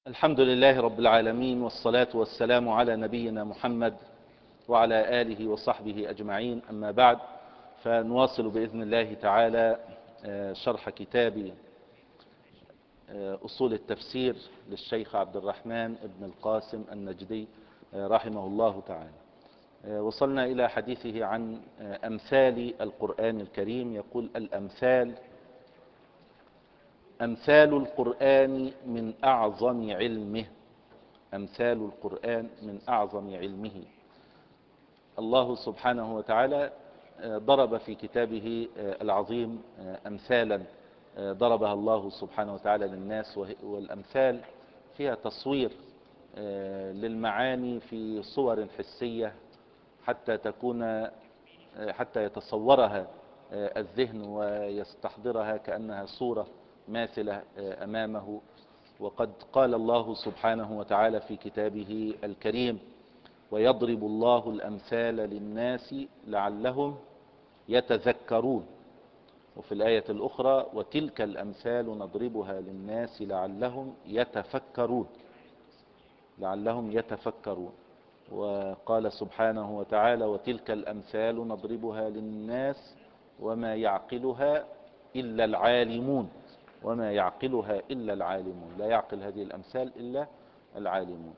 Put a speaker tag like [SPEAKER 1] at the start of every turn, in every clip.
[SPEAKER 1] الحمد لله رب العالمين، والصلاة والسلام على نبينا محمد وعلى آله وصحبه أجمعين. أما بعد، فنواصل بإذن الله تعالى شرح كتاب أصول التفسير للشيخ عبد الرحمن بن القاسم النجدي رحمه الله تعالى. وصلنا إلى حديثه عن أمثال القرآن الكريم. يقول: الأمثال أمثال القرآن من أعظم علمه. أمثال القرآن من أعظم علمه. الله سبحانه وتعالى ضرب في كتابه العظيم أمثالا ضربها الله سبحانه وتعالى للناس، والأمثال فيها تصوير للمعاني في صور حسية حتى يتصورها الذهن ويستحضرها كأنها صورة ماثلة أمامه. وقد قال الله سبحانه وتعالى في كتابه الكريم: ويضرب الله الأمثال للناس لعلهم يتذكرون. وفي الآية الأخرى: وتلك الأمثال نضربها للناس لعلهم يتفكرون. لعلهم يتفكرون. وقال سبحانه وتعالى: وتلك الأمثال نضربها للناس وما يعقلها إلا العالمون. وما يعقلها إلا العالمون. لا يعقل هذه الأمثال إلا العالمون.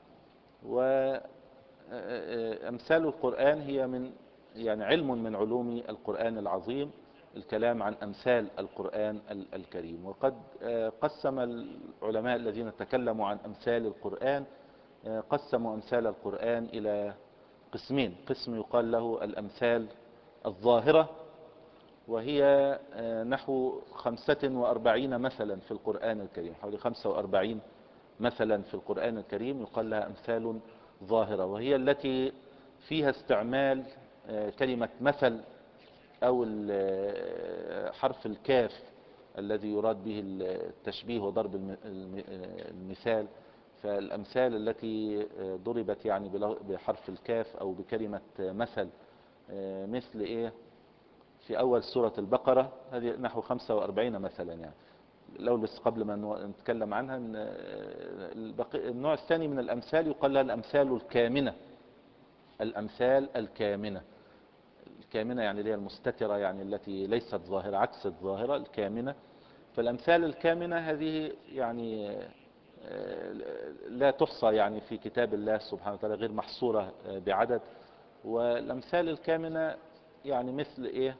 [SPEAKER 1] وأمثال القرآن هي علم من علوم القرآن العظيم، الكلام عن أمثال القرآن الكريم. وقد قسم العلماء الذين تكلموا عن أمثال القرآن قسموا أمثال القرآن إلى قسمين: قسم يقال له الأمثال الظاهرة، وهي نحو 45 مثلا في القرآن الكريم، حوالي 45 مثلا في القرآن الكريم يقال لها أمثال ظاهرة، وهي التي فيها استعمال كلمة مثل أو حرف الكاف الذي يراد به التشبيه وضرب المثال. فالأمثال التي ضربت بحرف الكاف أو بكلمة مثل، مثل إيه؟ في أول سورة البقرة، هذه نحو 45 مثلا. لو بس قبل ما نتكلم عنها، النوع الثاني من الأمثال يقال لها الأمثال الكامنة. الأمثال الكامنة اللي هي المستترة، التي ليست ظاهرة، عكس الظاهرة الكامنة. فالأمثال الكامنة هذه لا تحصى في كتاب الله سبحانه وتعالى، غير محصورة بعدد. والأمثال الكامنة مثل إيه؟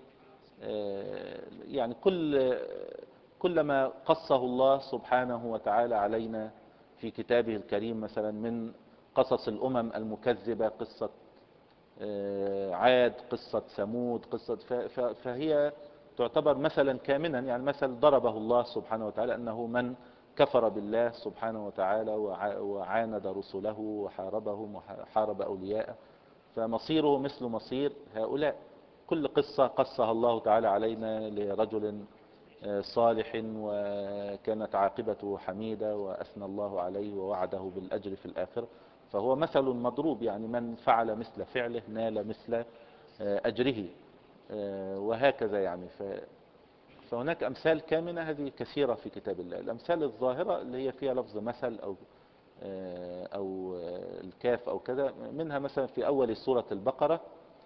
[SPEAKER 1] كلما قصه الله سبحانه وتعالى علينا في كتابه الكريم، مثلا من قصص الأمم المكذبة، قصة عاد، قصة ثمود، فهي تعتبر مثلا كامنا. مثل ضربه الله سبحانه وتعالى أنه من كفر بالله سبحانه وتعالى وعاند رسله وحاربهم وحارب أولياءه، فمصيره مثل مصير هؤلاء. كل قصة قصها الله تعالى علينا لرجل صالح وكانت عاقبته حميدة وأثنى الله عليه ووعده بالأجر في الآخرة، فهو مثل مضروب. من فعل مثل فعله نال مثل أجره، وهكذا. فهناك أمثال كامنة هذه كثيرة في كتاب الله. الأمثال الظاهرة اللي هي فيها لفظ مثل أو الكاف أو كذا، منها مثلا في أول سورة البقرة.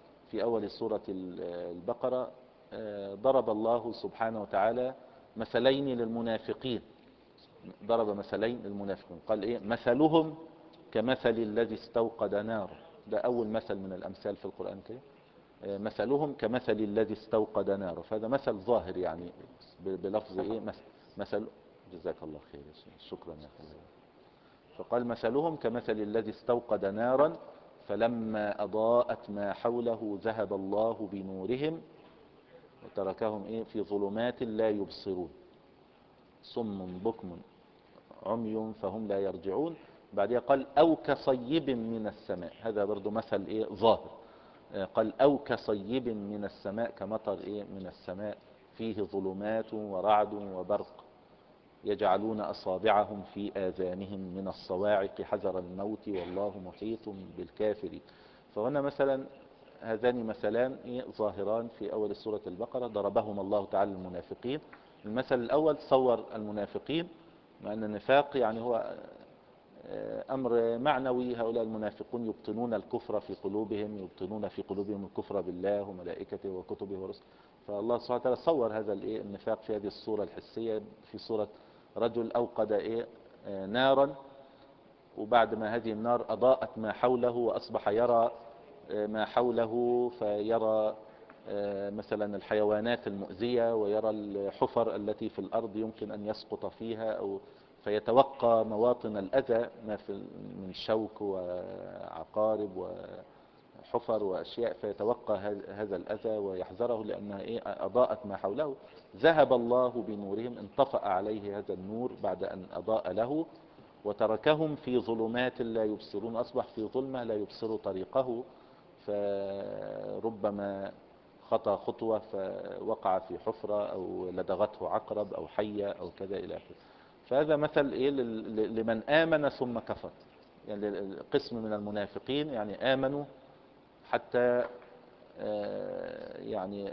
[SPEAKER 1] ضرب الله سبحانه وتعالى مثلين للمنافقين. ضرب مثلين للمنافقين، قال إيه؟ مثلهم كمثل الذي استوقد نارا. ده أول مثل من الأمثال في القرآن الكريم. مثلهم كمثل الذي استوقد نارا، فهذا مثل ظاهر بلفظ إيه؟ مثل. جزاك الله خير، شكرا يا خير. فقال: مثلهم كمثل الذي استوقد نارا فلما أضاءت ما حوله ذهب الله بنورهم وتركهم إيه؟ في ظلمات لا يبصرون، صم بكم عمي فهم لا يرجعون. بعدها قال: أو كصيب من السماء. هذا برضو مثل إيه؟ ظاهر. قال: أو كصيب من السماء، كمطر إيه؟ من السماء فيه ظلمات ورعد وبرق يجعلون أصابعهم في آذانهم من الصواعق حذر الموت والله محيط بالكافرين. فهنا مثلا هذان مثلان ظاهران في أول سورة البقرة ضربهما الله تعالى المنافقين. المثل الأول صور المنافقين، مع أن النفاق هو أمر معنوي. هؤلاء المنافقون يبطنون الكفر في قلوبهم، يبطنون في قلوبهم الكفر بالله وملائكته وكتبه ورسله. فالله سبحانه وتعالى صور هذا النفاق في هذه الصورة الحسية، في صورة رجل أوقد نارا، وبعد ما هذه النار أضاءت ما حوله وأصبح يرى ما حوله، فيرى مثلا الحيوانات المؤذية، ويرى الحفر التي في الأرض يمكن أن يسقط فيها، أو فيتوقى مواطن الأذى ما في من شوك وعقارب وحفر وأشياء، فيتوقى هذا الأذى ويحذره لأنها أضاءت ما حوله. ذهب الله بنورهم، انطفأ عليه هذا النور بعد أن أضاء له، وتركهم في ظلمات لا يبصرون، أصبح في ظلمة لا يبصر طريقه، فربما خطى خطوة فوقع في حفرة أو لدغته عقرب أو حية أو كذا إلى آخره. فهذا مثل لمن آمن ثم كفر، يعني قسم من المنافقين يعني آمنوا حتى يعني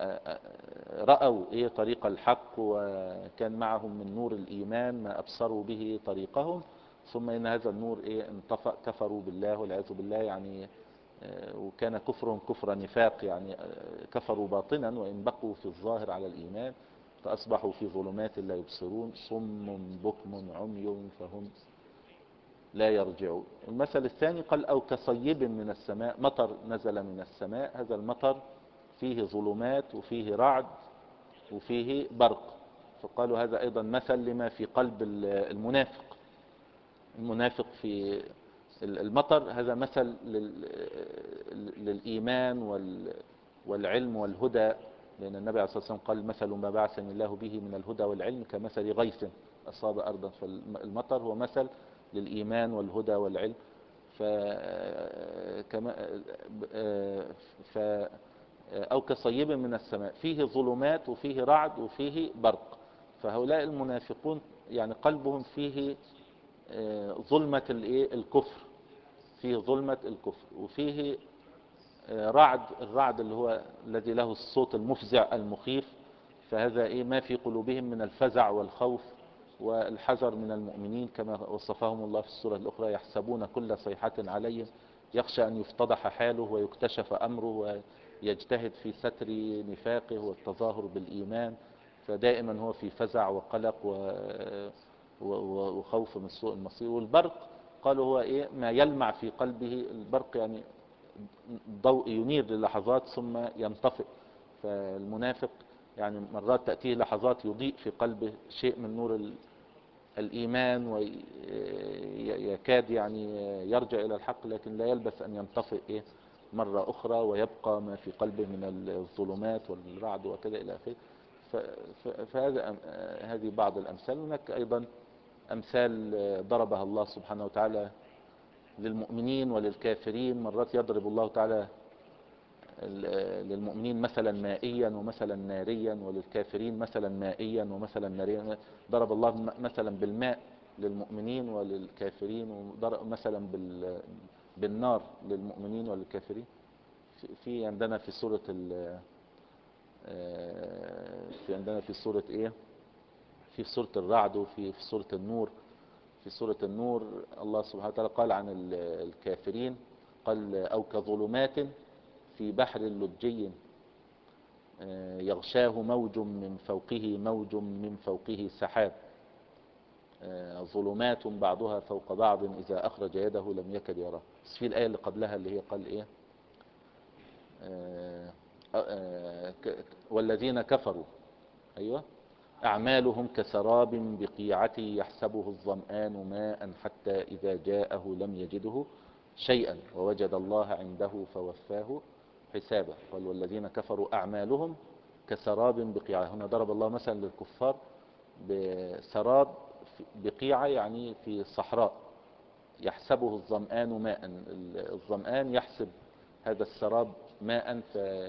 [SPEAKER 1] رأوا طريق الحق، وكان معهم من نور الإيمان ما أبصروا به طريقهم، ثم إن هذا النور انطفأ، كفروا بالله والعياذ بالله، يعني وكان كفرهم كفر نفاق، يعني كفروا باطنا وإن بقوا في الظاهر على الإيمان، فأصبحوا في ظلمات لا يبصرون، صم بكم عمي فهم لا يرجعون. المثل الثاني قال أو كصيب من السماء، مطر نزل من السماء، هذا المطر فيه ظلمات وفيه رعد وفيه برق، فقالوا هذا أيضا مثل لما في قلب المنافق. المنافق في المطر هذا مثل للإيمان والعلم والهدى، لأن النبي عليه الصلاة والسلام قال مثل ما بعثني الله به من الهدى والعلم كمثل غيث أصاب أرضا، فالمطر هو مثل للإيمان والهدى والعلم. أو كصيب من السماء فيه ظلمات وفيه رعد وفيه برق، فهؤلاء المنافقون يعني قلبهم فيه ظلمة الكفر، فيه ظلمة الكفر، وفيه رعد، الرعد اللي هو الذي له الصوت المفزع المخيف، فهذا ما في قلوبهم من الفزع والخوف والحذر من المؤمنين، كما وصفهم الله في السورة الأخرى يحسبون كل صيحة عليهم، يخشى أن يفتضح حاله ويكتشف أمره، ويجتهد في ستر نفاقه والتظاهر بالإيمان، فدائما هو في فزع وقلق وخوف من سوء المصير. والبرق قالوا هو ما يلمع في قلبه، البرق يعني ضوء ينير للحظات ثم ينطفئ، فالمنافق يعني مرات تأتيه لحظات يضيء في قلبه شيء من نور الإيمان ويكاد يعني يرجع إلى الحق، لكن لا يلبث أن ينطفئ مرة أخرى ويبقى ما في قلبه من الظلمات والرعد وكذا إلى آخره. هذه بعض الأمثال. هناك أيضا أمثال ضربها الله سبحانه وتعالى للمؤمنين وللكافرين. مرات يضرب الله تعالى للمؤمنين مثلا مائيا ومثلا ناريا، وللكافرين مثلا مائيا ومثلا ناريا. ضرب الله مثلا بالماء للمؤمنين وللكافرين، وضرب مثلا بالنار للمؤمنين وللكافرين. في عندنا في سورة في سورة في سورة الرعد، وفي سورة النور. في سورة النور الله سبحانه وتعالى قال عن الكافرين، قال أو كظلمات في بحر لجي يغشاه موج من فوقه موج من فوقه سحاب، ظلمات بعضها فوق بعض إذا أخرج يده لم يكد يراه. بس في الآية اللي قبلها اللي هي قال والذين كفروا أيوة أعمالهم كسراب بقيعة يحسبه الظمآن ماء حتى إذا جاءه لم يجده شيئا ووجد الله عنده فوفاه حسابه. قال والذين كفروا أعمالهم كسراب بقيعة. هنا ضرب الله مثلا للكفار بسراب بقيعة، يعني في صحراء، يحسبه الظمآن ماء، الظمآن يحسب هذا السراب ماء،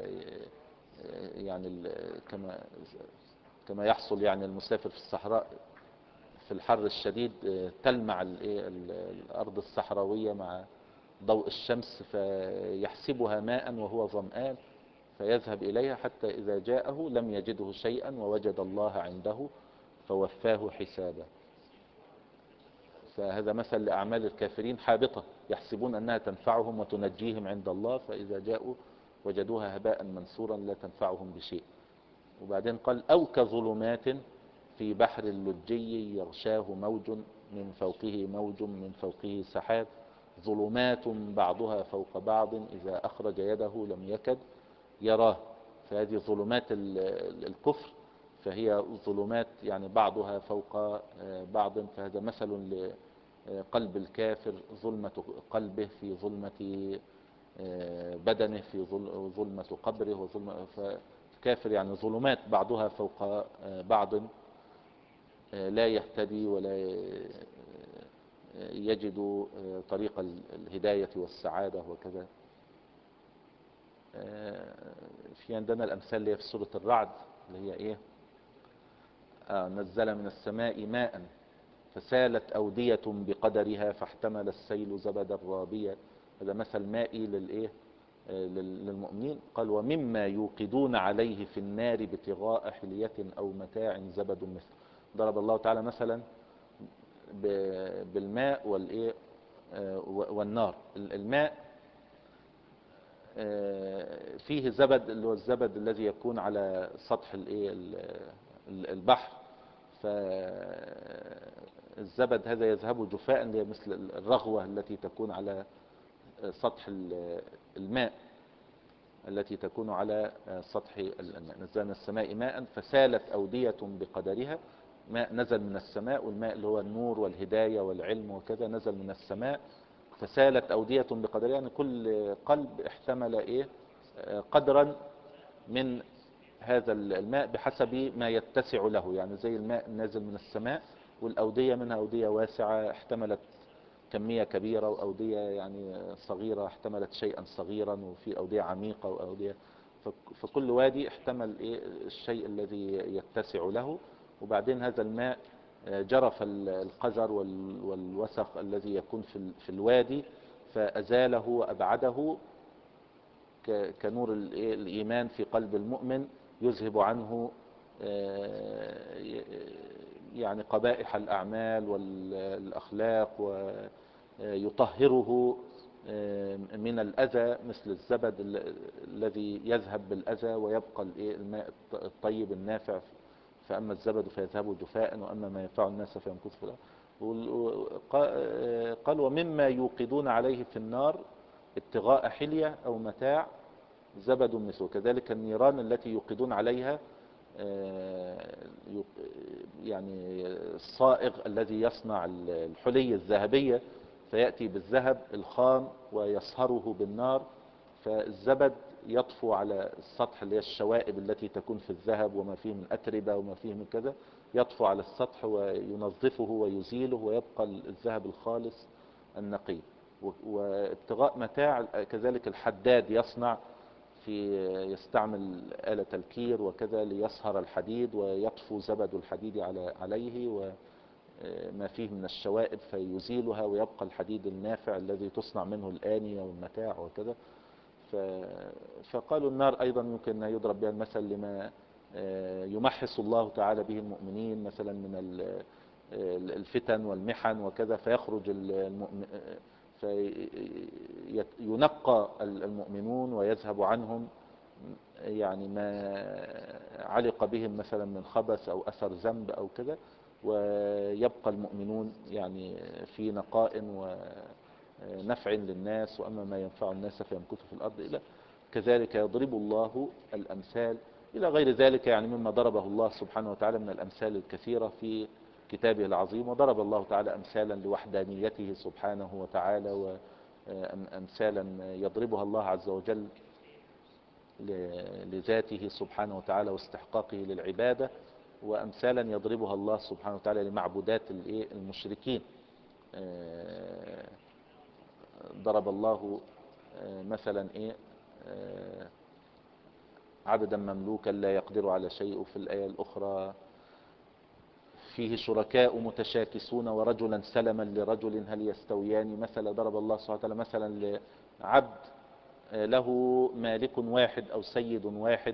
[SPEAKER 1] يعني كما يحصل يعني المسافر في الصحراء في الحر الشديد تلمع الأرض الصحراوية مع ضوء الشمس، فيحسبها ماء وهو ظمآن، فيذهب إليها حتى إذا جاءه لم يجده شيئا ووجد الله عنده فوفاه حسابه. فهذا مثل لأعمال الكافرين حابطة يحسبون أنها تنفعهم وتنجيهم عند الله، فإذا جاءوا وجدوها هباء منثورا لا تنفعهم بشيء. وبعدين قال أو كظلمات في بحر اللجي يغشاه موج من فوقه موج من فوقه سحاب ظلمات بعضها فوق بعض إذا أخرج يده لم يكد يراه. فهذه ظلمات الكفر، فهي ظلمات يعني بعضها فوق بعض. فهذا مثل لقلب الكافر، ظلمة قلبه في ظلمة بدنه، في ظلمة قبره وظلمة. فالكافر يعني ظلمات بعضها فوق بعض، لا يهتدي ولا يجد طريق الهداية والسعادة وكذا. في عندنا الأمثال اللي هي في سورة الرعد اللي هي إيه؟ نزل من السماء ماء فسالت أودية بقدرها فاحتمل السيل زبدا رابيا. هذا مثل مائي للإيه؟ للمؤمنين. قال ومما يوقدون عليه في النار ابتغاء حلية أو متاع زبد مثل. ضرب الله تعالى مثلا بالماء والإيه والنار. الماء فيه زبد، اللي هو الزبد الذي يكون على سطح البحر. فالزبد هذا يذهب جفاء، اللي هي مثل الرغوة التي تكون على سطح الماء، التي تكون على سطح الماء. نزل من السماء ماء فسالت أودية بقدرها. ماء نزل من السماء، والماء اللي هو النور والهداية والعلم وكذا نزل من السماء. فسالت أودية بقدرها، يعني كل قلب احتمل إيه قدرا من هذا الماء بحسب ما يتسع له. يعني زي الماء نازل من السماء، والأودية منها أودية واسعة احتملت كمية كبيرة، وأودية يعني صغيرة احتملت شيئا صغيرا، وفي أودية عميقة وأودية. فكل وادي احتمل إيه الشيء الذي يتسع له. وبعدين هذا الماء جرف القذر والوسخ الذي يكون في الوادي فأزاله وأبعده، كنور الإيمان في قلب المؤمن يذهب عنه يعني قبائح الأعمال والأخلاق، ويطهره من الأذى، مثل الزبد الذي يذهب بالأذى ويبقى الماء الطيب النافع. فأما الزبد فيذهب جفاء، وأما ما ينفع الناس فيمكث في الأرض. قال ومما يوقدون عليه في النار ابتغاء حلية أو متاع زبد مثله. كذلك النيران التي يوقدون عليها يعني الصائغ الذي يصنع الحلي الذهبية، فيأتي بالذهب الخام ويصهره بالنار، فالزبد يطفو على السطح، اللي هي الشوائب التي تكون في الذهب وما فيه من أتربة وما فيه من كذا، يطفو على السطح وينظفه ويزيله، ويبقى الذهب الخالص النقي. وابتغاء متاع كذلك الحداد يصنع يستعمل آلة الكير وكذا ليصهر الحديد ويطفو زبد الحديد عليه وما فيه من الشوائب فيزيلها، ويبقى الحديد النافع الذي تصنع منه الآنية والمتاع وكذا. فقالوا النار أيضا يمكن أن يضرب بها المثل لما يمحص الله تعالى به المؤمنين، مثلا من الفتن والمحن وكذا، فيخرج فينقى المؤمنون ويذهب عنهم يعني ما علق بهم مثلا من خبث أو أثر ذنب أو كذا، ويبقى المؤمنون يعني في نقاء ونفع للناس، وأما ما ينفع الناس فيمكث في الأرض. إلى كذلك يضرب الله الأمثال إلى غير ذلك، يعني مما ضربه الله سبحانه وتعالى من الأمثال الكثيرة في كتابه العظيم. وضرب الله تعالى أمثالا لوحدانيته سبحانه وتعالى، وأمثالا يضربها الله عز وجل لذاته سبحانه وتعالى واستحقاقه للعبادة، وأمثالا يضربها الله سبحانه وتعالى لمعبودات المشركين. ضرب الله مثلا عبدا مملوكا لا يقدر على شيء. وفي الآية الأخرى فيه شركاء متشاكسون ورجلا سلما لرجل هل يستويان مثلا. ضرب الله سبحانه وتعالى مثلا لعبد له مالك واحد أو سيد واحد،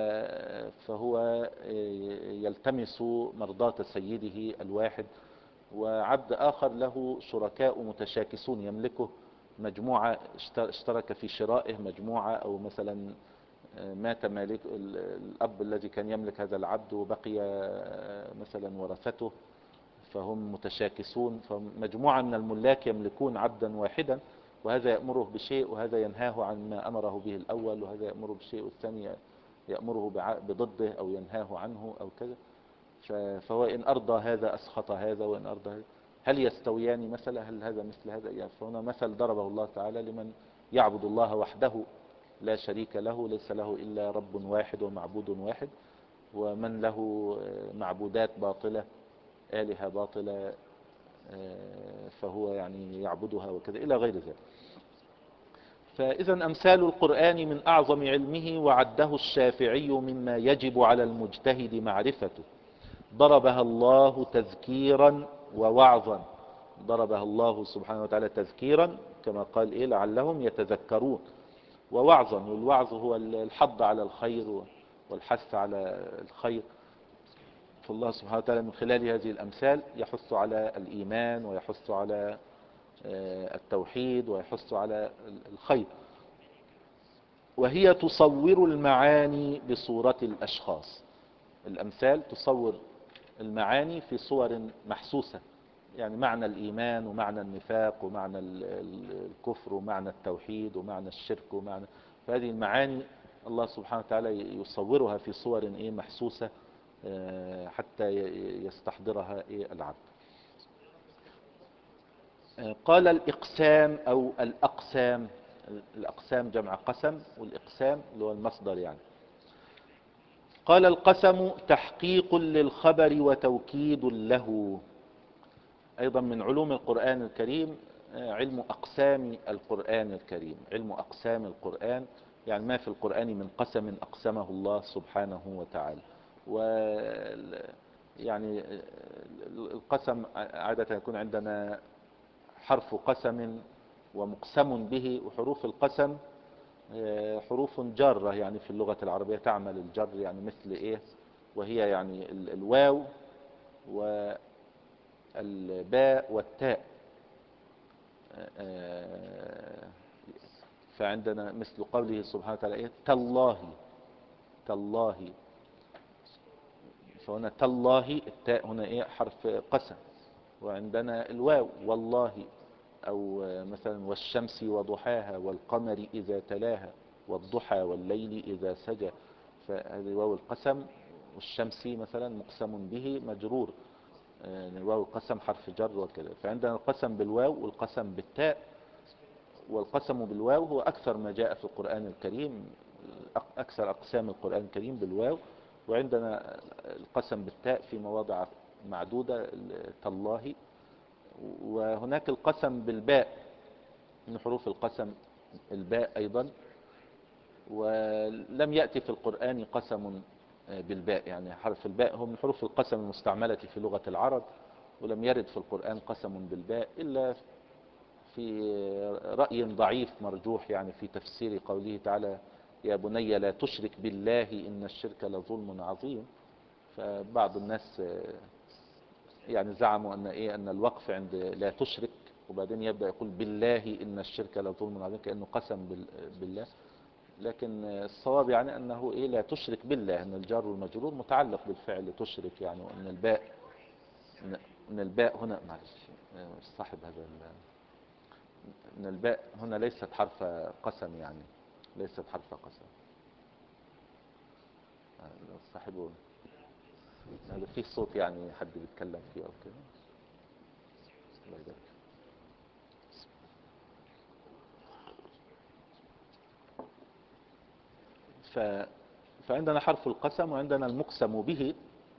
[SPEAKER 1] فهو يلتمس مرضاة سيده الواحد، وعبد آخر له شركاء متشاكسون يملكه مجموعة، اشترك في شرائه مجموعة، أو مثلا مات مالك الأب الذي كان يملك هذا العبد وبقي مثلا ورثته فهم متشاكسون، فمجموعة من الملاك يملكون عبدا واحدا، وهذا يأمره بشيء وهذا ينهاه عن ما أمره به الأول، وهذا يأمره بشيء والثاني يأمره بضده أو ينهاه عنه أو كذا. فهو إن أرضى هذا أسخط هذا، وإن أرضى هذا. هل يستويان مثلا؟ هل هذا مثل هذا؟ يعني فهنا مثل ضربه الله تعالى لمن يعبد الله وحده لا شريك له، ليس له إلا رب واحد ومعبود واحد، ومن له معبودات باطلة، آلهة باطلة، فهو يعني يعبدها وكذا إلى غير ذلك. فإذا أمثال القرآن من أعظم علمه، وعده الشافعي مما يجب على المجتهد معرفته. ضربها الله تذكيرا ووعظا، ضربها الله سبحانه وتعالى تذكيرا كما قال إيه لعلهم يتذكرون، ووعظا، والوعظ هو الحض على الخير والحث على الخير. فالله سبحانه وتعالى من خلال هذه الأمثال يحث على الإيمان، ويحث على التوحيد، ويحث على الخير. وهي تصور المعاني بصورة الأشخاص. الأمثال تصور المعاني في صور محسوسة، يعني معنى الإيمان ومعنى النفاق ومعنى الكفر ومعنى التوحيد ومعنى الشرك ومعنى، فهذه المعاني الله سبحانه وتعالى يصورها في صور محسوسة حتى يستحضرها العبد. قال الإقسام أو الأقسام. الأقسام جمع قسم، والإقسام اللي هو المصدر يعني. قال القسم تحقيق للخبر وتوكيد له. أيضا من علوم القرآن الكريم علم أقسام القرآن الكريم. علم أقسام القرآن يعني ما في القرآن من قسم أقسمه الله سبحانه وتعالى. يعني القسم عادة يكون عندنا حرف قسم ومقسم به، وحروف القسم حروف جارة يعني في اللغة العربية تعمل الجر، يعني مثل إيه؟ وهي يعني الواو والباء والتاء. فعندنا مثل قوله سبحانه وتعالى إيه؟ تالله، تالله. فهنا تالله التاء هنا إيه؟ حرف قسم. وعندنا الواو والله، أو مثلا والشمس وضحاها والقمر إذا تلاها والضحى والليل إذا سجى، فهذه واو القسم. والشمس مثلا مقسم به مجرور، واو القسم حرف جر وكذا. فعندنا القسم بالواو والقسم بالتاء. والقسم بالواو هو أكثر ما جاء في القرآن الكريم، أكثر أقسام القرآن الكريم بالواو. وعندنا القسم بالتاء في مواضع معدودة، تالله. وهناك القسم بالباء، من حروف القسم الباء أيضا. ولم يأتي في القرآن قسم بالباء، يعني حرف الباء هو من حروف القسم المستعملة في لغة العرب، ولم يرد في القرآن قسم بالباء إلا في رأي ضعيف مرجوح، يعني في تفسير قوله تعالى يا بني لا تشرك بالله إن الشرك لظلم عظيم. فبعض الناس يعني زعموا أن الوقف عند لا تشرك، وبعدين يبدأ يقول بالله إن الشرك لظلم عظيم كأنه قسم بالله. لكن الصواب يعني أنه لا تشرك بالله، أن الجار والمجرور متعلق بالفعل تشرك يعني. وأن الباء، من الباء هنا، معلش صاحب هذا أن الباء هنا ليست حرف قسم، يعني ليست حرف قسم. صاحبه هذا فيه صوت يعني حد بيتكلم فيه أو كده. الله يبارك. فعندنا حرف القسم، وعندنا المقسم به،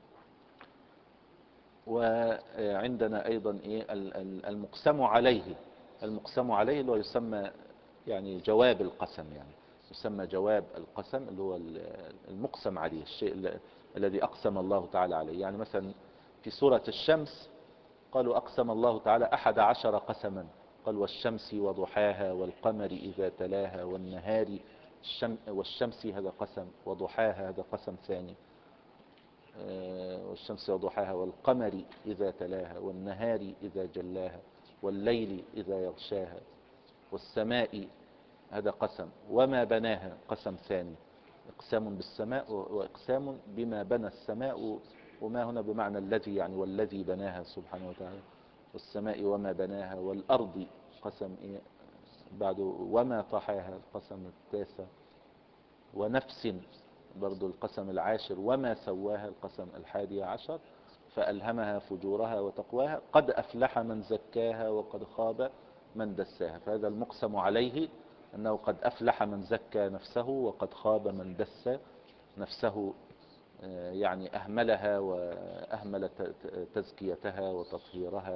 [SPEAKER 1] وعندنا أيضا المقسم عليه. المقسم عليه اللي هو يسمى يعني جواب القسم، يعني يسمى جواب القسم اللي هو المقسم عليه، الشيء الذي أقسم الله تعالى عليه. يعني مثلا في سورة الشمس قالوا أقسم الله تعالى 11 قسما، قال والشمس وضحاها والقمر إذا تلاها والنهار والشمس هذا قسم، وضحاها هذا قسم ثاني. والشمس وضحاها والقمر إذا تلاها والنهار إذا جلاها والليل إذا يغشاها والسماء، هذا قسم، وما بناها قسم ثاني، إقسام بالسماء وإقسام بما بنى السماء، وما هنا بمعنى الذي يعني والذي بناها سبحانه وتعالى، والسماء وما بناها والأرض قسم إيه بعد وما طحاها القسم التاسع، ونفس برضو القسم العاشر، وما سواها القسم 11، فألهمها فجورها وتقواها، قد أفلح من زكاها وقد خاب من دساها. فهذا المقسم عليه أنه قد أفلح من زكى نفسه وقد خاب من دس نفسه، يعني أهملها وأهمل تزكيتها وتطهيرها،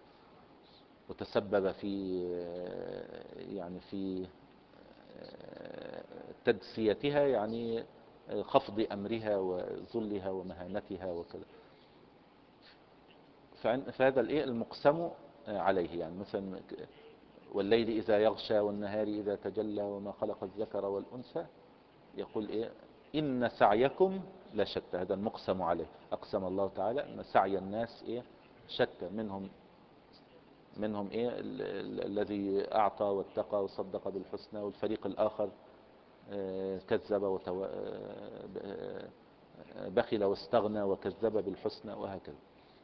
[SPEAKER 1] وتسبب في يعني في تدسيتها، يعني خفض أمرها وذلها ومهانتها وكذا. فهذا المقسم عليه، يعني مثلا والليل إذا يغشى والنهار إذا تجلى وما خلق الذكر والأنثى، يقول إن سعيكم لشتى. هذا المقسم عليه، أقسم الله تعالى أن سعي الناس شتى، منهم الذي أعطى واتقى وصدق بالحسنى، والفريق الآخر كذب بخل واستغنى وكذب بالحسنى، وهكذا.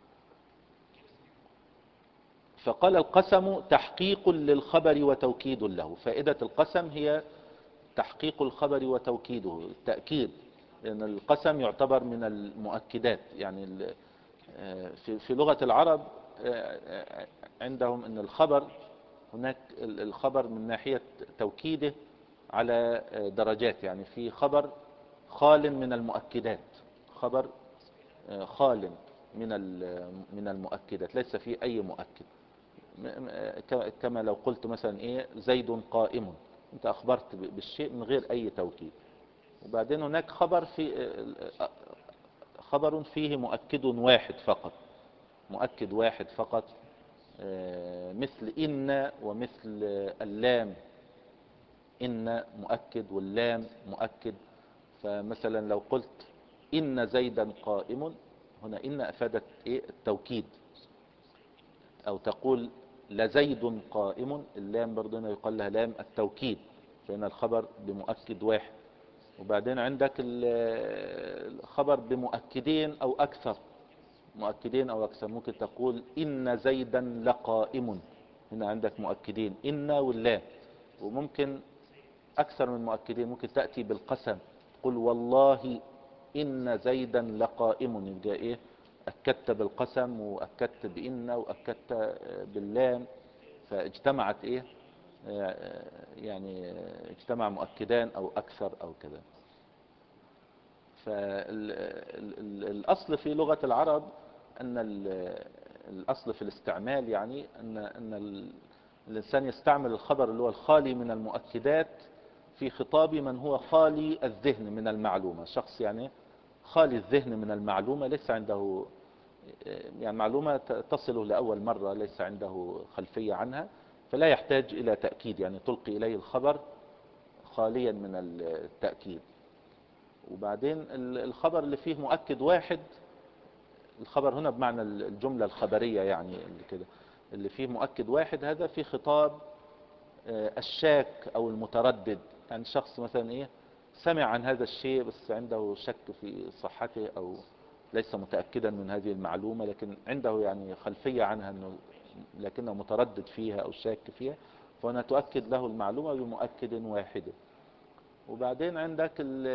[SPEAKER 1] فقال القسم تحقيق للخبر وتوكيد له. فائدة القسم هي تحقيق الخبر وتوكيده، التأكيد، لأن القسم يعتبر من المؤكدات. يعني في لغة العرب عندهم أن الخبر، هناك الخبر من ناحية توكيده على درجات. يعني في خبر خال من المؤكدات، خبر خال من المؤكدات، ليس فيه أي مؤكد، كما لو قلت مثلا زيد قائم، انت اخبرت بالشيء من غير اي توكيد. وبعدين هناك خبر فيه مؤكد واحد فقط، مؤكد واحد فقط، مثل إن ومثل اللام، إن مؤكد واللام مؤكد. فمثلا لو قلت إن زيدا قائم، هنا إن أفادت التوكيد. أو تقول لزيد قائم، اللام برضه هنا يقال لها لام التوكيد، فإن الخبر بمؤكد واحد. وبعدين عندك الخبر بمؤكدين أو أكثر، مؤكدين أو أكثر. ممكن تقول إن زيدا لقائم، هنا عندك مؤكدين إن واللام. وممكن أكثر من مؤكدين، ممكن تأتي بالقسم، قل والله إن زيدا لقائم، يبقى أكدت بالقسم وأكدت بإن وأكدت باللام، فاجتمعت يعني اجتمع مؤكدان أو أكثر أو كذا. فالأصل في لغة العرب أن الأصل في الاستعمال، يعني أن الإنسان يستعمل الخبر اللي هو الخالي من المؤكدات في خطاب من هو خالي الذهن من المعلومة. شخص يعني خالي الذهن من المعلومة، ليس عنده يعني معلومة تصله لأول مرة، ليس عنده خلفية عنها، فلا يحتاج إلى تأكيد، يعني تلقي إليه الخبر خاليا من التأكيد. وبعدين الخبر اللي فيه مؤكد واحد، الخبر هنا بمعنى الجملة الخبرية، يعني اللي كده اللي فيه مؤكد واحد، هذا في خطاب الشاك أو المتردد. يعني شخص مثلا سمع عن هذا الشيء بس عنده شك في صحته، أو ليس متأكدا من هذه المعلومة، لكن عنده يعني خلفية عنها، لكنه متردد فيها أو شاك فيها، فهنا تؤكد له المعلومة بمؤكد واحد. وبعدين عندك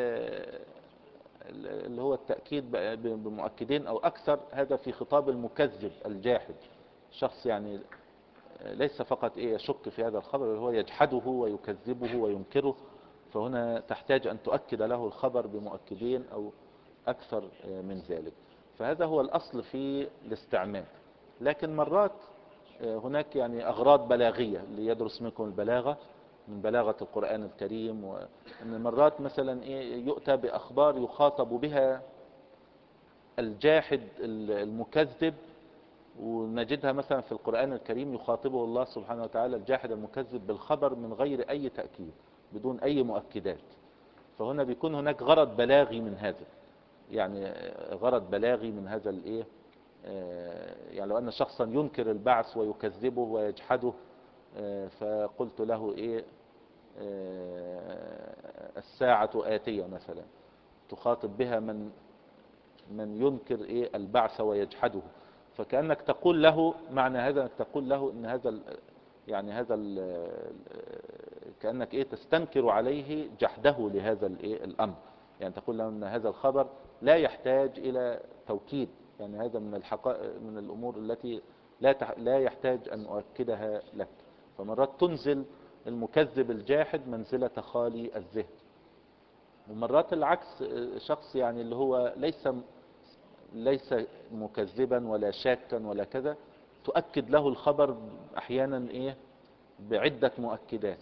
[SPEAKER 1] اللي هو التأكيد بمؤكدين أو أكثر، هذا في خطاب المكذب الجاحد. شخص يعني ليس فقط يشك في هذا الخبر، هو يجحده ويكذبه وينكره، فهنا تحتاج أن تؤكد له الخبر بمؤكدين أو أكثر من ذلك. فهذا هو الأصل في الاستعمال. لكن مرات هناك يعني أغراض بلاغية، اللي يدرس منكم البلاغة من بلاغة القرآن الكريم، وأن مرات مثلا يؤتى بأخبار يخاطب بها الجاحد المكذب، ونجدها مثلا في القرآن الكريم يخاطبه الله سبحانه وتعالى الجاحد المكذب بالخبر من غير أي تأكيد، بدون أي مؤكدات. فهنا بيكون هناك غرض بلاغي من هذا، يعني غرض بلاغي من هذا الايه. يعني لو ان شخصا ينكر البعث ويكذبه ويجحده، فقلت له ايه، الساعة آتية مثلا، تخاطب بها من ينكر ايه البعث ويجحده، فكأنك تقول له معنى هذا، انك تقول له ان يعني كأنك ايه تستنكر عليه جحده لهذا الايه الامر. يعني تقول له ان هذا الخبر لا يحتاج الى توكيد، يعني هذا من من الامور التي لا يحتاج ان اؤكدها لك. فمرات تنزل المكذب الجاحد منزلة خالي الذهن، ومرات العكس، شخص يعني اللي هو ليس مكذبا ولا شاكا ولا كذا، تؤكد له الخبر احيانا ايه بعدة مؤكدات،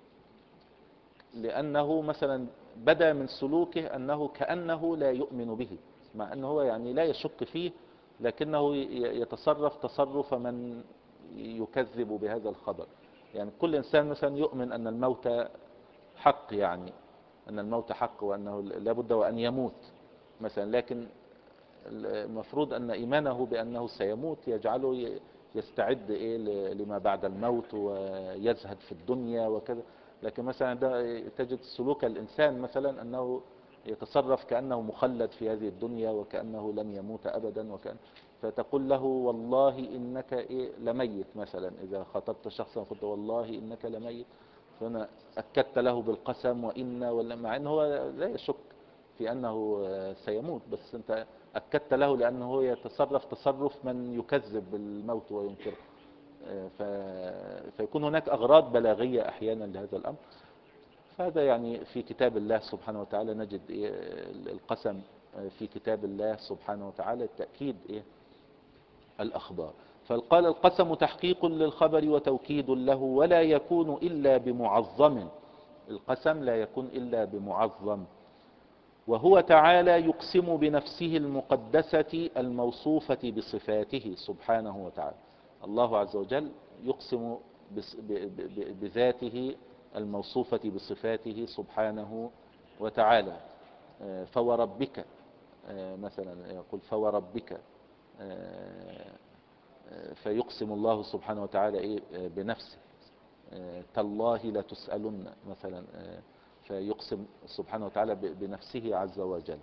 [SPEAKER 1] لانه مثلا بدا من سلوكه انه كأنه لا يؤمن به، مع انه هو يعني لا يشك فيه، لكنه يتصرف تصرف من يكذب بهذا الخبر. يعني كل انسان مثلا يؤمن ان الموت حق، يعني ان الموت حق وانه لابد وان يموت مثلا، لكن المفروض أن إيمانه بأنه سيموت يجعله يستعد إيه لما بعد الموت ويزهد في الدنيا وكذا. لكن مثلا تجد سلوك الإنسان مثلا أنه يتصرف كأنه مخلد في هذه الدنيا وكأنه لن يموت أبدا، فتقول له والله إنك إيه لميت مثلا. إذا خاطبت شخصا قلت والله إنك لميت، فأنا أكدت له بالقسم مع أنه هو لا يشك في أنه سيموت، بس أنت أكدت له لأنه هو يتصرف تصرف من يكذب بالموت وينكره. فيكون هناك أغراض بلاغية أحيانا لهذا الأمر. فهذا يعني في كتاب الله سبحانه وتعالى نجد القسم في كتاب الله سبحانه وتعالى تأكيد الأخبار. فقال القسم تحقيق للخبر وتوكيد له، ولا يكون إلا بمعظم. القسم لا يكون إلا بمعظم، وهو تعالى يقسم بنفسه المقدسة الموصوفة بصفاته سبحانه وتعالى. الله عز وجل يقسم بذاته الموصوفة بصفاته سبحانه وتعالى. فوربك مثلا يقول فوربك، فيقسم الله سبحانه وتعالى بنفسه. تالله لتسألن مثلا، فيقسم سبحانه وتعالى بنفسه عز وجل.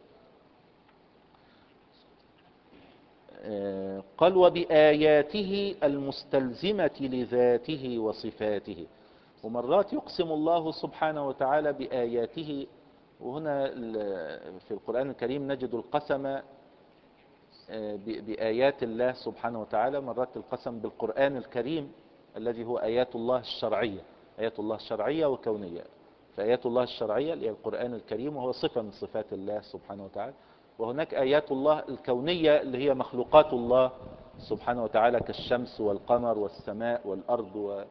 [SPEAKER 1] قال وبآياته المستلزمة لذاته وصفاته. ومرات يقسم الله سبحانه وتعالى بآياته، وهنا في القرآن الكريم نجد القسم بآيات الله سبحانه وتعالى. مرات القسم بالقرآن الكريم الذي هو آيات الله الشرعية، آيات الله الشرعية وكونية. فآيات الله الشرعية اللي هي القرآن الكريم، وهو صفة من صفات الله سبحانه وتعالى. وهناك آيات الله الكونية اللي هي مخلوقات الله سبحانه وتعالى، كالشمس والقمر والسماء والأرض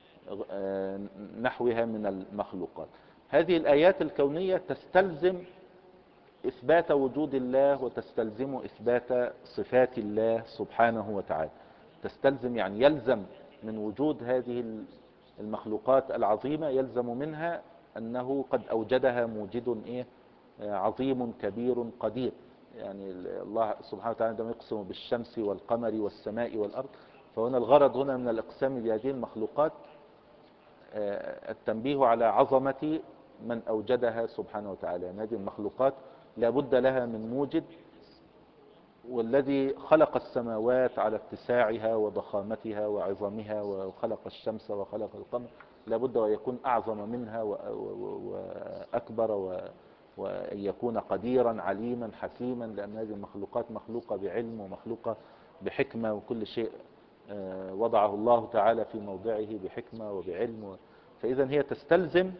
[SPEAKER 1] ونحوها من المخلوقات. هذه الآيات الكونية تستلزم إثبات وجود الله وتستلزم إثبات صفات الله سبحانه وتعالى. تستلزم يعني يلزم من وجود هذه المخلوقات العظيمة، يلزم منها أنه قد أوجدها موجد عظيم كبير قدير. يعني الله سبحانه وتعالى عندما يقسم بالشمس والقمر والسماء والأرض، فهنا الغرض هنا من الإقسام بهذه المخلوقات التنبيه على عظمة من أوجدها سبحانه وتعالى. يعني هذه المخلوقات لا بد لها من موجد، والذي خلق السماوات على اتساعها وضخامتها وعظمها، وخلق الشمس وخلق القمر، لا بد أن يكون أعظم منها وأكبر، وأن يكون قديرا عليما حكيما، لأن هذه المخلوقات مخلوقة بعلم ومخلوقة بحكمة، وكل شيء وضعه الله تعالى في موضعه بحكمة وبعلم. فإذا هي تستلزم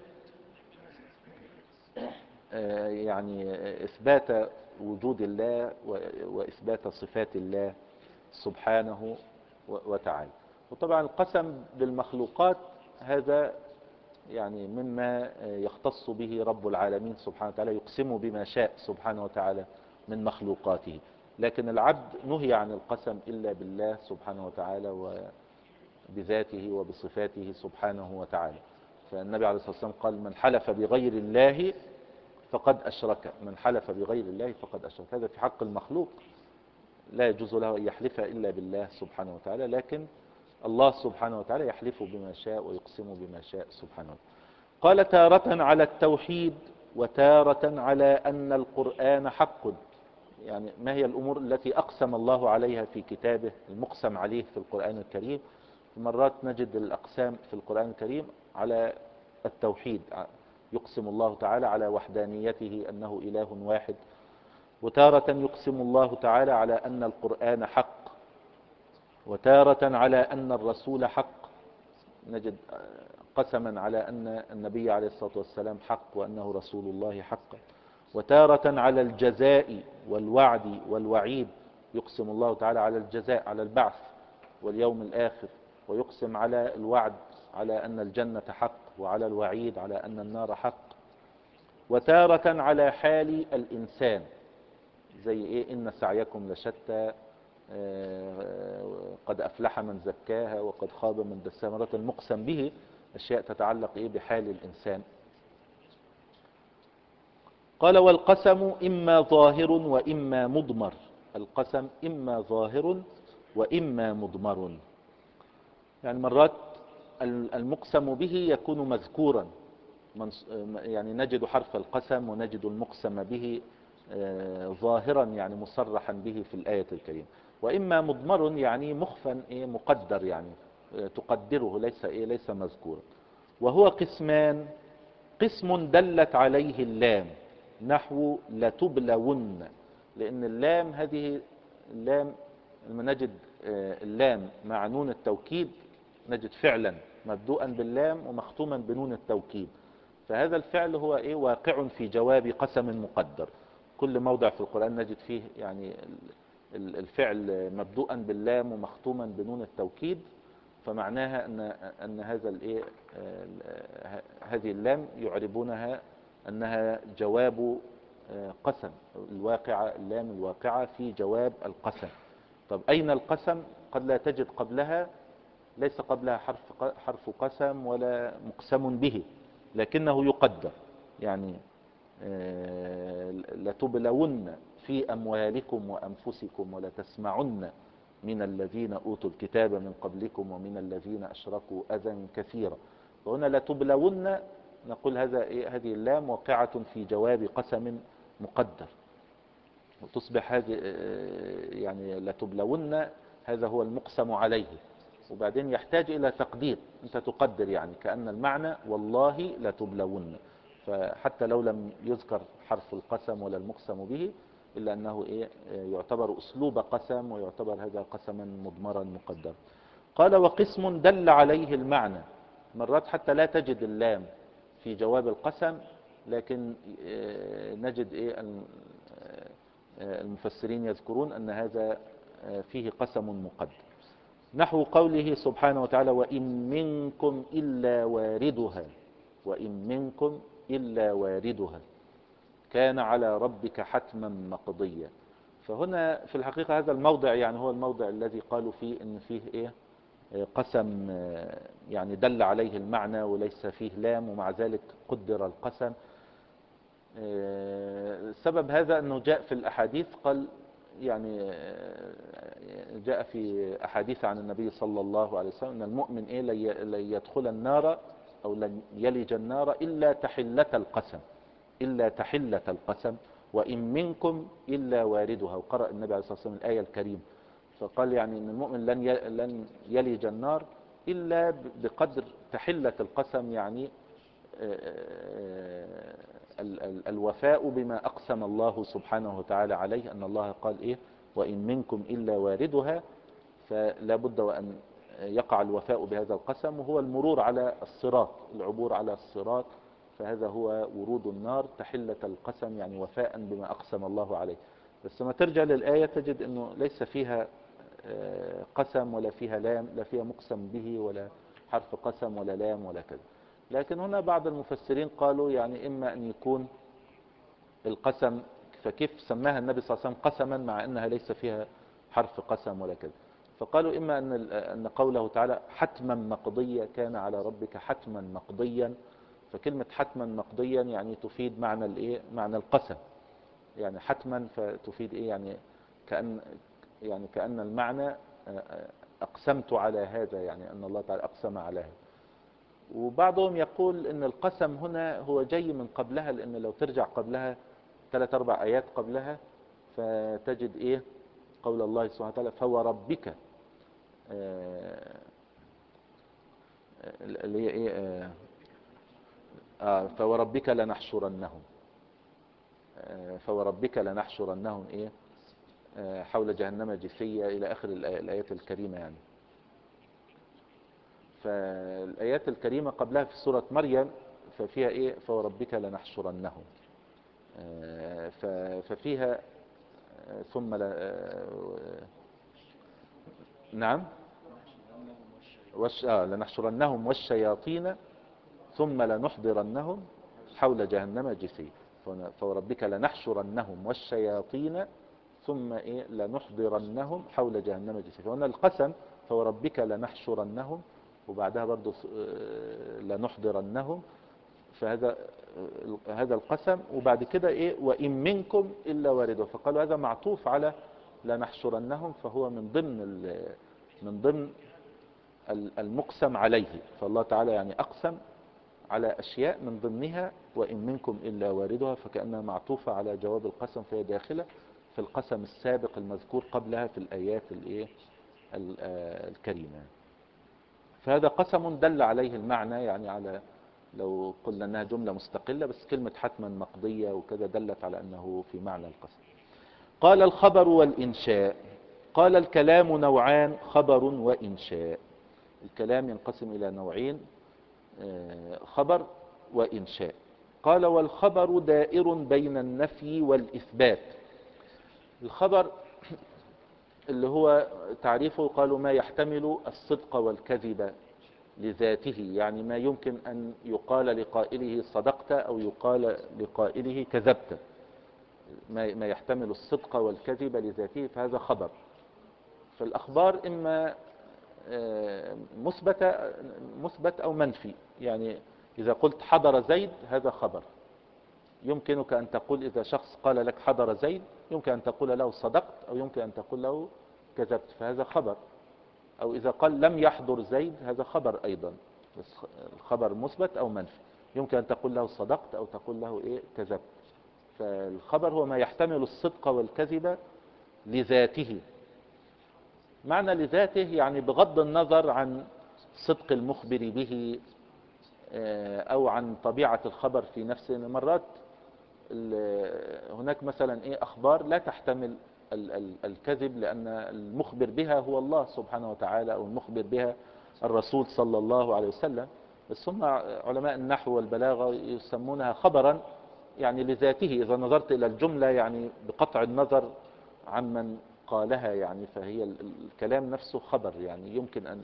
[SPEAKER 1] يعني إثبات وجود الله وإثبات صفات الله سبحانه وتعالى. وطبعا القسم بالمخلوقات هذا يعني مما يختص به رب العالمين سبحانه وتعالى، يقسم بما شاء سبحانه وتعالى من مخلوقاته. لكن العبد نهي عن القسم إلا بالله سبحانه وتعالى وبذاته وبصفاته سبحانه وتعالى. فالنبي عليه الصلاة والسلام قال من حلف بغير الله فقد أشرك، من حلف بغير الله فقد أشرك. هذا في حق المخلوق، لا يجوز له أن يحلف إلا بالله سبحانه وتعالى، لكن الله سبحانه وتعالى يحلف بما شاء ويقسم بما شاء سبحانه وتعالى. قال تارة على التوحيد وتارة على أن القرآن حق. يعني ما هي الأمور التي أقسم الله عليها في كتابه، المقسم عليه في القرآن الكريم؟ مرات نجد الأقسام في القرآن الكريم على التوحيد، يقسم الله تعالى على وحدانيته أنه إله واحد، وتارة يقسم الله تعالى على أن القرآن حق، وتارة على أن الرسول حق، نجد قسما على أن النبي عليه الصلاة والسلام حق وأنه رسول الله حق، وتارة على الجزاء والوعد والوعيد، يقسم الله تعالى على الجزاء على البعث واليوم الآخر، ويقسم على الوعد على أن الجنة حق، وعلى الوعيد على أن النار حق. وتارة على حال الإنسان، زي إيه؟ إن سعيكم لشتى، قد أفلح من زكاها وقد خاب من دساها. مرات المقسم به أشياء تتعلق إيه؟ بحال الإنسان. قال والقسم إما ظاهر وإما مضمر. القسم إما ظاهر وإما مضمر، يعني مرات المقسم به يكون مذكورا، يعني نجد حرف القسم ونجد المقسم به ظاهرا، يعني مصرحا به في الآية الكريمة. وإما مضمر يعني مخفا، مقدر، يعني تقدره، ليس مذكورا. وهو قسمان: قسم دلت عليه اللام نحو لتبلون، لأن اللام هذه اللام لما نجد اللام مع نون التوكيد نجد فعلا مبدوءا باللام ومختوما بنون التوكيد، فهذا الفعل هو واقع في جواب قسم مقدر. كل موضع في القرآن نجد فيه يعني الفعل مبدوءا باللام ومختوما بنون التوكيد، فمعناها أن هذه اللام يعربونها أنها جواب قسم، اللام الواقعة في جواب القسم. طب أين القسم؟ قد لا تجد قبلها، ليس قبلها حرف قسم ولا مقسم به، لكنه يقدر، يعني لتبلون في أموالكم وأنفسكم ولتسمعن من الذين أوتوا الكتاب من قبلكم ومن الذين أشركوا أذى كثيرا. وهنا لتبلون نقول هذه اللام واقعة في جواب قسم مقدر، وتصبح هذه يعني لتبلون هذا هو المقسم عليه، وبعدين يحتاج إلى تقدير، أنت تقدر يعني كأن المعنى والله لتبلون، فحتى لو لم يذكر حرف القسم ولا المقسم به إلا أنه يعتبر أسلوب قسم، ويعتبر هذا قسما مضمرا مقدر. قال وقسم دل عليه المعنى، مرات حتى لا تجد اللام في جواب القسم، لكن نجد المفسرين يذكرون أن هذا فيه قسم مقدر، نحو قوله سبحانه وتعالى وإن منكم إلا واردها، وإن منكم إلا واردها كان على ربك حتما مقضيا. فهنا في الحقيقة هذا الموضع يعني هو الموضع الذي قالوا فيه إن فيه قسم يعني دل عليه المعنى وليس فيه لام، ومع ذلك قدر القسم. سبب هذا أنه جاء في الأحاديث، قال يعني جاء في أحاديث عن النبي صلى الله عليه وسلم أن المؤمن لن يدخل النار أو لن يلج النار إلا تحلة القسم، إلا تحلة القسم، وإن منكم إلا واردها. وقرأ النبي عليه الصلاة والسلام الآية الكريمة، فقال يعني أن المؤمن لن يلج النار إلا بقدر تحلة القسم، يعني الوفاء بما أقسم الله سبحانه وتعالى عليه، أن الله قال وإن منكم إلا واردها، فلا بد وأن يقع الوفاء بهذا القسم، وهو المرور على الصراط، العبور على الصراط، فهذا هو ورود النار، تحلة القسم يعني وفاء بما أقسم الله عليه. بس ما ترجع للآية تجد أنه ليس فيها قسم ولا فيها لام، لا فيها مقسم به ولا حرف قسم ولا لام ولا كذا. لكن هنا بعض المفسرين قالوا يعني إما أن يكون القسم، فكيف سماها النبي صلى الله عليه وسلم قسما مع أنها ليس فيها حرف قسم ولا كذا؟ فقالوا إما أن قوله تعالى حتما مقضية، كان على ربك حتما مقضيا، فكلمة حتما مقضيا يعني تفيد معنى الايه، معنى القسم. يعني حتما فتفيد ايه، يعني كأن المعنى أقسمت على هذا، يعني أن الله تعالى أقسم على هذا. وبعضهم يقول أن القسم هنا هو جاي من قبلها، لأن لو ترجع قبلها 3-4 آيات قبلها فتجد إيه قول الله سبحانه وتعالى فوربك، اللي هي إيه فوربك لنحشرنهم، فوربك لنحشرنهم إيه حول جهنم جثية إلى آخر الآيات الكريمة يعني. فالآيات الكريمة قبلها في سورة مريم ففيها إيه فوربك لنحشرنهم، ففيها ثم نعم لنحشرنهم والشياطين ثم لنحضرنهم حول جهنم جثيا. فوربك لنحشرنهم والشياطين ثم إيه لنحضرنهم حول جهنم جثيا. فهنا القسم فوربك لنحشرنهم وبعدها برضو لنحضرنهم، فهذا هذا القسم. وبعد كده ايه وإن منكم إلا واردها، فقالوا هذا معطوف على لنحشرنهم، فهو من ضمن المقسم عليه. فالله تعالى يعني أقسم على أشياء من ضمنها وإن منكم إلا واردها، فكأنها معطوفة على جواب القسم، فهي داخلة في القسم السابق المذكور قبلها في الآيات الكريمة. فهذا قسم دل عليه المعنى، يعني على لو قلنا أنها جملة مستقلة، بس كلمة حتما مقضية وكذا دلت على أنه في معنى القسم. قال الخبر والإنشاء. قال الكلام نوعان خبر وإنشاء. الكلام ينقسم إلى نوعين، خبر وإنشاء. قال والخبر دائر بين النفي والإثبات. الخبر اللي هو تعريفه قالوا ما يحتمل الصدق والكذب لذاته، يعني ما يمكن أن يقال لقائله صدقت أو يقال لقائله كذبت، ما يحتمل الصدق والكذب لذاته، فهذا خبر. فالأخبار إما مثبت أو منفي. يعني إذا قلت حضر زيد هذا خبر، يمكنك أن تقول إذا شخص قال لك حضر زيد يمكن أن تقول له صدقت أو يمكن أن تقول له كذبت، فهذا خبر. أو إذا قال لم يحضر زيد هذا خبر أيضا، بس الخبر مثبت أو منفي، يمكن أن تقول له صدقت أو تقول له إيه كذبت. فالخبر هو ما يحتمل الصدق والكذب لذاته. معنى لذاته يعني بغض النظر عن صدق المخبر به أو عن طبيعة الخبر في نفسه. مرات هناك مثلا إيه أخبار لا تحتمل الكذب، لأن المخبر بها هو الله سبحانه وتعالى، أو المخبر بها الرسول صلى الله عليه وسلم، بس هم علماء النحو والبلاغة يسمونها خبرا يعني لذاته إذا نظرت إلى الجملة، يعني بقطع النظر عمن قالها، يعني فهي الكلام نفسه خبر. يعني يمكن أن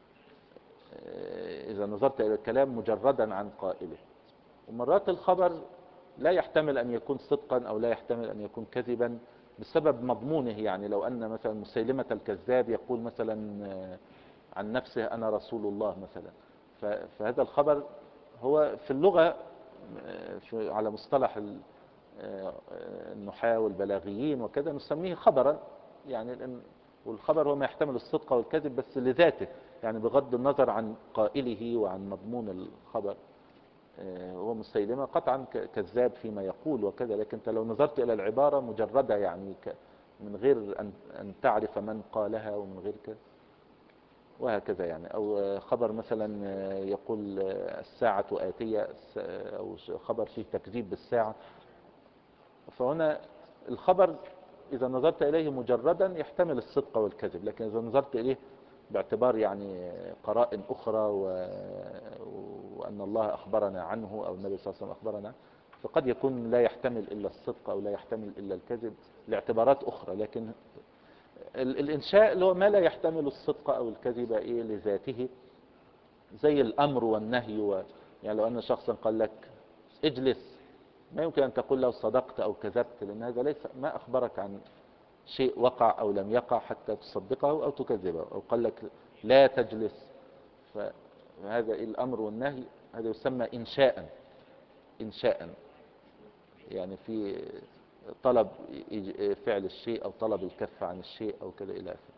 [SPEAKER 1] إذا نظرت إلى الكلام مجردا عن قائله. ومرات الخبر لا يحتمل أن يكون صدقا أو لا يحتمل أن يكون كذبا بسبب مضمونه. يعني لو أن مثلا مسيلمة الكذاب يقول مثلا عن نفسه أنا رسول الله مثلا، فهذا الخبر هو في اللغة على مصطلح النحاة والبلاغيين وكذا نسميه خبرا. يعني والخبر هو ما يحتمل الصدق والكذب بس لذاته، يعني بغض النظر عن قائله وعن مضمون الخبر. هو مسيلمة قطعا كذاب فيما يقول وكذا، لكن انت لو نظرت الى العبارة مجردة يعني من غير ان تعرف من قالها ومن غير كذا وهكذا. يعني او خبر مثلا يقول الساعة آتية، او خبر فيه تكذيب بالساعة. فهنا الخبر اذا نظرت اليه مجردا يحتمل الصدق والكذب، لكن اذا نظرت اليه باعتبار يعني قرائن أخرى وأن الله أخبرنا عنه أو النبي صلى الله عليه وسلم أخبرنا، فقد يكون لا يحتمل إلا الصدق أو لا يحتمل إلا الكذب لاعتبارات أخرى. لكن الإنشاء اللي هو ما لا يحتمل الصدق أو الكذب إيه لذاته، زي الأمر والنهي يعني لو أن شخصا قال لك اجلس، ما يمكن أن تقول له صدقت أو كذبت، لأن هذا ليس ما أخبرك عن شيء وقع أو لم يقع حتى تصدقه أو تكذبه. أو قال لك لا تجلس، هذا الأمر والنهي هذا يسمى إنشاء. إنشاء يعني في طلب فعل الشيء أو طلب الكف عن الشيء أو كذا إلى آخره.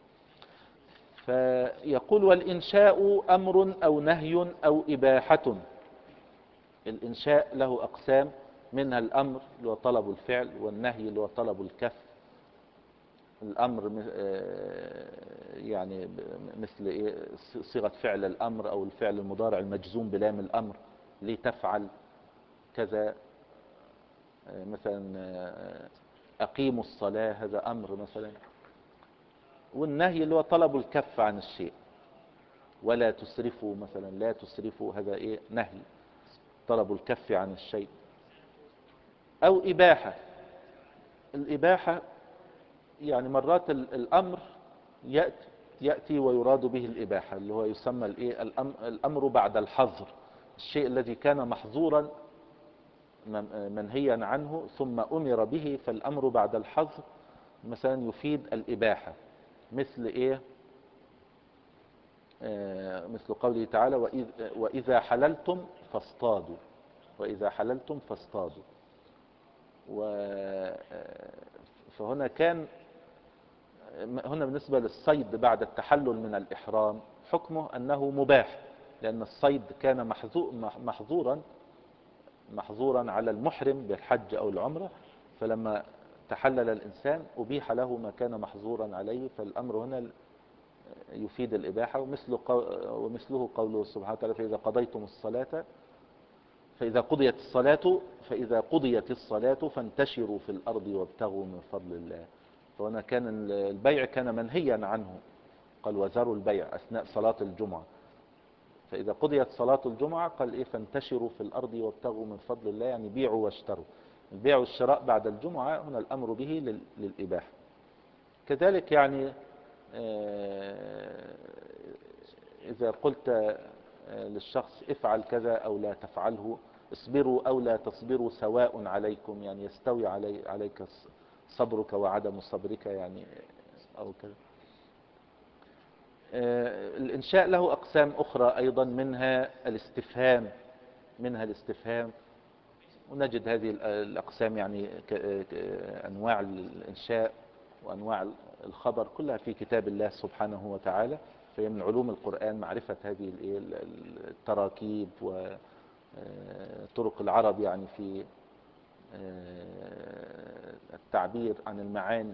[SPEAKER 1] فيقول والإنشاء أمر أو نهي أو إباحة. الإنشاء له أقسام، منها الأمر اللي هو طلب الفعل، والنهي اللي هو طلب الكف. الأمر يعني مثل إيه؟ صيغة فعل الأمر أو الفعل المضارع المجزوم بلام الأمر، لتفعل كذا. مثلا أقيموا الصلاة، هذا أمر مثلا. والنهي اللي هو طلب الكف عن الشيء، ولا تسرفوا مثلا، لا تسرفوا، هذا إيه؟ نهي، طلب الكف عن الشيء. أو إباحة. الإباحة يعني مرات الأمر يأتي ويراد به الإباحة، اللي هو يسمى الأمر بعد الحظر. الشيء الذي كان محظورا منهيا عنه ثم أمر به، فالأمر بعد الحظر مثلا يفيد الإباحة. مثل إيه؟ مثل قوله تعالى وإذا حللتم فاصطادوا. وإذا حللتم فاصطادوا. فهنا كان هنا بالنسبة للصيد بعد التحلل من الإحرام حكمه أنه مباح، لأن الصيد كان محظورا على المحرم بالحج أو العمرة، فلما تحلل الإنسان أبيح له ما كان محظورا عليه، فالأمر هنا يفيد الإباحة. ومثله قوله سبحانه وتعالى فإذا قضيت الصلاة فانتشروا في الأرض وابتغوا من فضل الله. فهنا كان البيع كان منهيا عنه، قال وذروا البيع أثناء صلاة الجمعة. فإذا قضيت صلاة الجمعة قال إيه؟ فانتشروا في الأرض وابتغوا من فضل الله، يعني بيعوا واشتروا. البيع والشراء بعد الجمعة هنا الأمر به للإباحة. كذلك يعني إذا قلت للشخص افعل كذا أو لا تفعله، اصبروا أو لا تصبروا سواء عليكم، يعني يستوي عليك صبرك وعدم صبرك يعني، أو كذا. الإنشاء له أقسام أخرى أيضا، منها الاستفهام. ونجد هذه الأقسام يعني أنواع الإنشاء وأنواع الخبر كلها في كتاب الله سبحانه وتعالى. فهي من علوم القرآن معرفة هذه التراكيب وطرق العرب يعني في التعبير عن المعاني.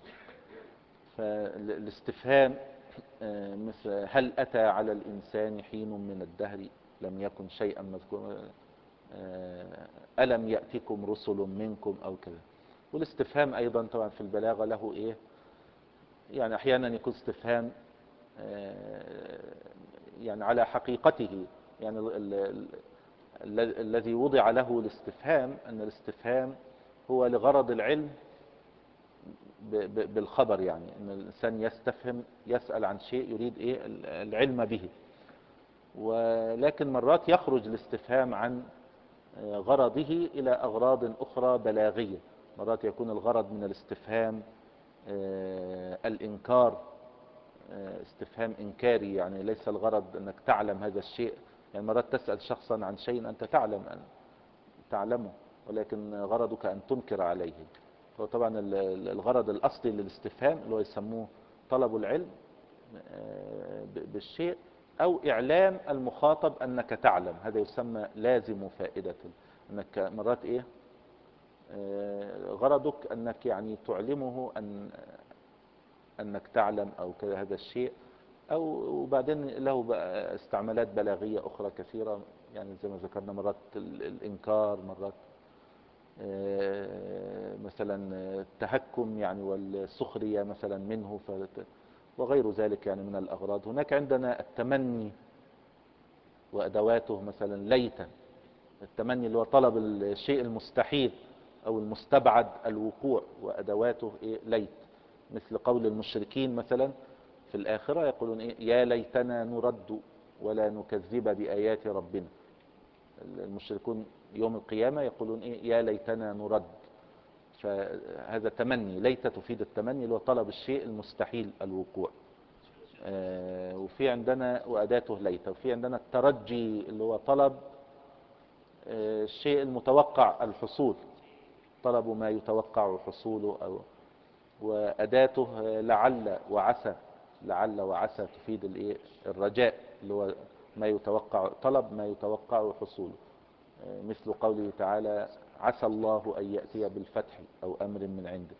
[SPEAKER 1] فالاستفهام مثل هل أتى على الإنسان حين من الدهر لم يكن شيئا مذكورا، ألم يأتكم رسل منكم أو كذا. والاستفهام أيضا طبعا في البلاغة له إيه؟ يعني أحيانا يكون استفهام يعني على حقيقته، يعني الذي وضع له الاستفهام أن الاستفهام هو لغرض العلم بالخبر، يعني أن الإنسان يسأل عن شيء يريد إيه؟ العلم به. ولكن مرات يخرج الاستفهام عن غرضه إلى أغراض أخرى بلاغية. مرات يكون الغرض من الاستفهام الإنكار، استفهام إنكاري، يعني ليس الغرض أنك تعلم هذا الشيء. يعني مرات تسأل شخصا عن شيء أنت تعلمه، ولكن غرضك أن تنكر عليه. وطبعا الغرض الأصلي للاستفهام اللي هو يسموه طلب العلم بالشيء، أو إعلام المخاطب أنك تعلم. هذا يسمى لازم فائدة، أنك مرات إيه؟ غرضك أنك يعني تعلمه أنك تعلم أو كذا هذا الشيء. أو وبعدين له بقى استعمالات بلاغية أخرى كثيرة، يعني زي ما ذكرنا مرات الإنكار، مرات مثلا التهكم يعني والسخرية مثلا منه، وغير ذلك يعني من الأغراض. هناك عندنا التمني وأدواته، مثلا ليت. التمني اللي هو طلب الشيء المستحيل أو المستبعد الوقوع، وأدواته إيه؟ ليت. مثل قول المشركين مثلا في الآخرة يقولون إيه؟ يا ليتنا نرد ولا نكذب بآيات ربنا. المشركون يوم القيامة يقولون إيه؟ يا ليتنا نرد. فهذا تمني، ليت تفيد التمني اللي هو طلب الشيء المستحيل الوقوع. وفي عندنا وأداته ليت، وفي عندنا الترجي اللي هو طلب الشيء المتوقع الحصول، طلب ما يتوقع حصوله، وأداته لعل وعسى، لعل وعسى تفيد الرجاء اللي هو ما يتوقع، طلب ما يتوقع حصوله، مثل قوله تعالى عسى الله أن يأتي بالفتح أو أمر من عنده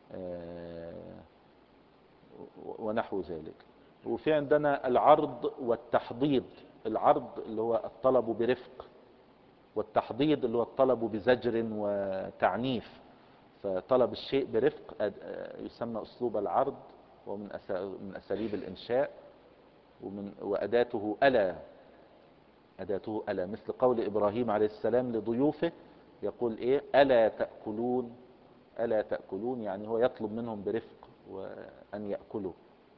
[SPEAKER 1] ونحو ذلك. وفي عندنا العرض والتحضيض، العرض اللي هو الطلب برفق، والتحضيض اللي هو الطلب بزجر وتعنيف. فطلب الشيء برفق يسمى أسلوب العرض، ومن أساليب الإنشاء، وأداته ألا، أداته ألا، مثل قول إبراهيم عليه السلام لضيوفه يقول إيه ألا تأكلون، ألا تأكلون، يعني هو يطلب منهم برفق وأن يأكلوا.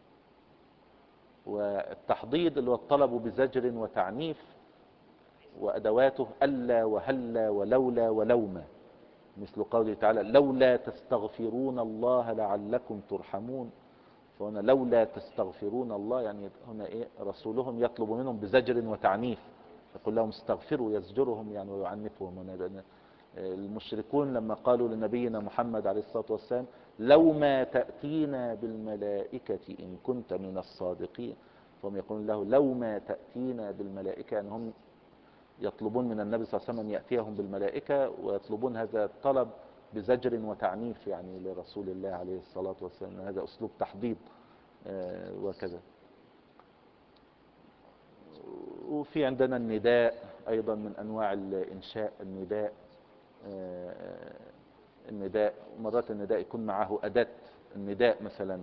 [SPEAKER 1] والتحضيض اللي هو الطلب بزجر وتعنيف، وأدواته ألا وهلا ولولا ولوما، مثل قوله تعالى لولا تستغفرون الله لعلكم ترحمون. فهنا لولا تستغفرون الله، يعني هنا رسولهم يطلب منهم بزجر وتعنيف، يقول لهم استغفروا، يزجرهم يعني ويعنفهم. المشركون لما قالوا لنبينا محمد عليه الصلاة والسلام لو ما تأتينا بالملائكة إن كنت من الصادقين، فهم يقولون له لو ما تأتينا بالملائكة، يعني هم يطلبون من النبي صلى الله عليه وسلم أن يأتيهم بالملائكة، ويطلبون هذا الطلب بزجر وتعنيف يعني لرسول الله عليه الصلاة والسلام. هذا أسلوب تحضيض وكذا. وفي عندنا النداء أيضا من أنواع الإنشاء، النداء، النداء مرات النداء يكون معه أداة النداء، مثلا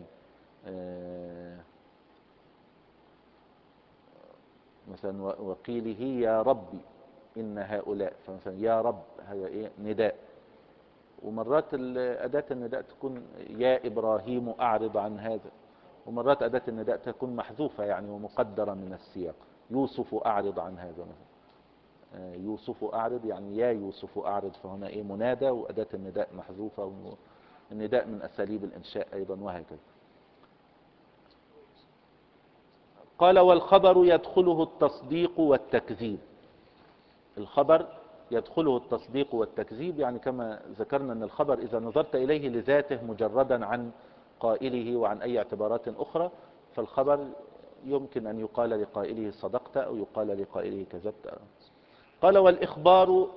[SPEAKER 1] وقيله يا ربي إن هؤلاء، فمثلا يا رب هذا نداء. ومرات أداة النداء تكون يا إبراهيم أعرض عن هذا، ومرات أداة النداء تكون محذوفة يعني ومقدرة من السياق، يوسف أعرض عن هذا مثلا، يوسف أعرض يعني يا يوسف أعرض، فهنا منادى وأداة النداء محذوفة، النداء من أساليب الإنشاء أيضا، وهكذا. قال والخبر يدخله التصديق والتكذيب. الخبر يدخله التصديق والتكذيب، يعني كما ذكرنا أن الخبر إذا نظرت إليه لذاته مجردا عن قائله وعن أي اعتبارات أخرى، فالخبر يمكن أن يقال لقائله صدقت أو يقال لقائله كذبت. قال والإخبار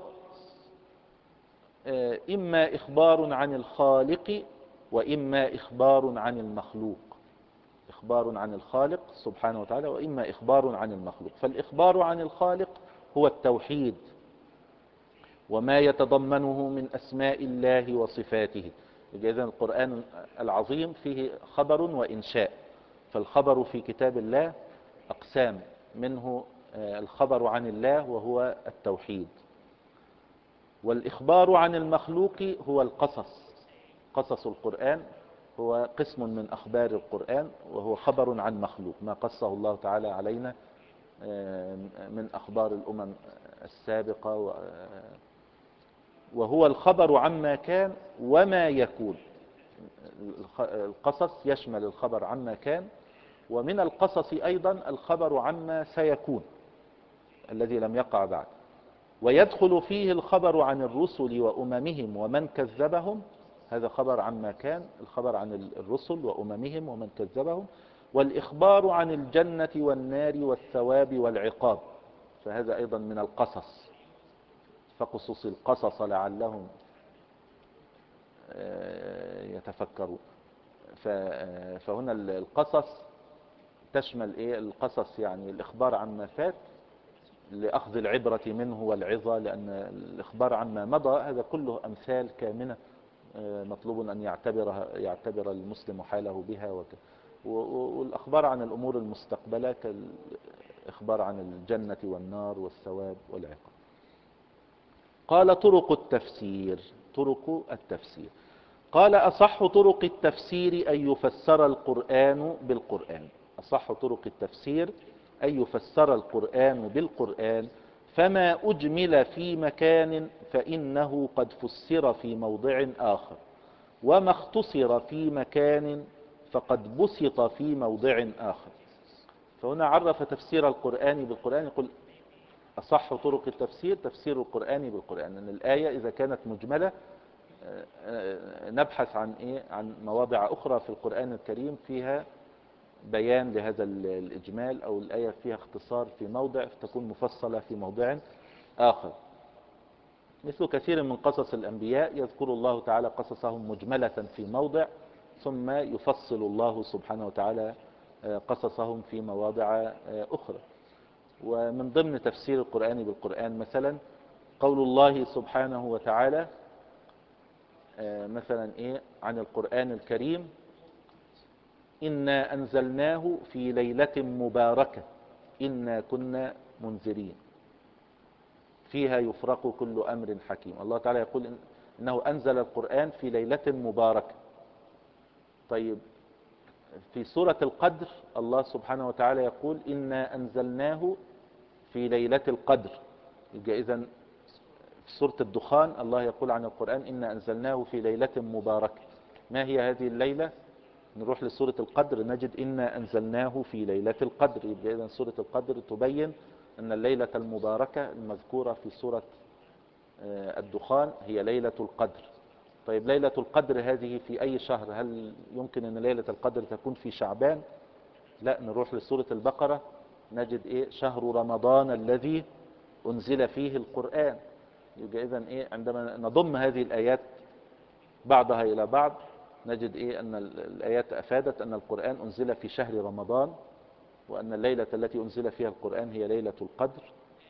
[SPEAKER 1] إما إخبار عن الخالق وإما إخبار عن المخلوق، إخبار عن الخالق سبحانه وتعالى وإما إخبار عن المخلوق. فالإخبار عن الخالق هو التوحيد وما يتضمنه من أسماء الله وصفاته. إذن القرآن العظيم فيه خبر وإنشاء، فالخبر في كتاب الله أقسام، منه الخبر عن الله وهو التوحيد. والإخبار عن المخلوق هو القصص، قصص القرآن هو قسم من أخبار القرآن، وهو خبر عن مخلوق ما قصه الله تعالى علينا من أخبار الأمم السابقة، وهو الخبر عما كان وما يكون. القصص يشمل الخبر عما كان، ومن القصص أيضا الخبر عما سيكون الذي لم يقع بعد. ويدخل فيه الخبر عن الرسل وأممهم ومن كذبهم، هذا خبر عما كان، الخبر عن الرسل وأممهم ومن كذبهم. والإخبار عن الجنة والنار والثواب والعقاب، فهذا أيضا من القصص، فقصص القصص لعلهم يتفكرون. فهنا القصص تشمل القصص يعني الإخبار عما فات لأخذ العبرة منه والعظة، لأن الإخبار عما مضى هذا كله أمثال كامنة مطلوب أن يعتبر المسلم حاله بها والأخبار عن الأمور المستقبلة كالإخبار عن الجنة والنار والثواب والعقاب. قال طرق التفسير، طرق التفسير. قال أصح طرق التفسير أن يفسر القرآن بالقرآن، أصح طرق التفسير أن يفسر القرآن بالقرآن، فما أجمل في مكان فإنه قد فسر في موضع آخر، وما اختصر في مكان فقد بسط في موضع آخر. فهنا عرف تفسير القرآن بالقرآن، يقول أصح طرق التفسير تفسير القرآن بالقرآن. أن الآية إذا كانت مجملة نبحث عن إيه؟ عن مواضع أخرى في القرآن الكريم فيها بيان لهذا الإجمال، أو الآية فيها اختصار في موضع فتكون مفصلة في موضع آخر. مثل كثير من قصص الأنبياء يذكر الله تعالى قصصهم مجملة في موضع، ثم يفصل الله سبحانه وتعالى قصصهم في مواضع أخرى. ومن ضمن تفسير القرآن بالقرآن مثلا قول الله سبحانه وتعالى مثلا إيه عن القرآن الكريم: إنا أنزلناه في ليلة مباركة إنا كنا منذرين فيها يفرق كل أمر حكيم. الله تعالى يقول إنه أنزل القرآن في ليلة مباركة. طيب في سورة القدر الله سبحانه وتعالى يقول إنا أنزلناه في ليلة القدر. يبقى إذن في سورة الدخان الله يقول عن القرآن إنا أنزلناه في ليلة مباركة. ما هي هذه الليلة؟ نروح لسورة القدر نجد إنا أنزلناه في ليلة القدر. يبقى إذن سورة القدر تبين أن الليلة المباركة المذكورة في سورة الدخان هي ليلة القدر. طيب ليلة القدر هذه في أي شهر؟ هل يمكن أن ليلة القدر تكون في شعبان؟ لا، نروح لسورة البقرة نجد إيه؟ شهر رمضان الذي أنزل فيه القرآن. يبقى إذن إيه؟ عندما نضم هذه الآيات بعضها إلى بعض نجد إيه؟ أن الآيات أفادت أن القرآن أنزل في شهر رمضان، وأن الليلة التي أنزل فيها القرآن هي ليلة القدر،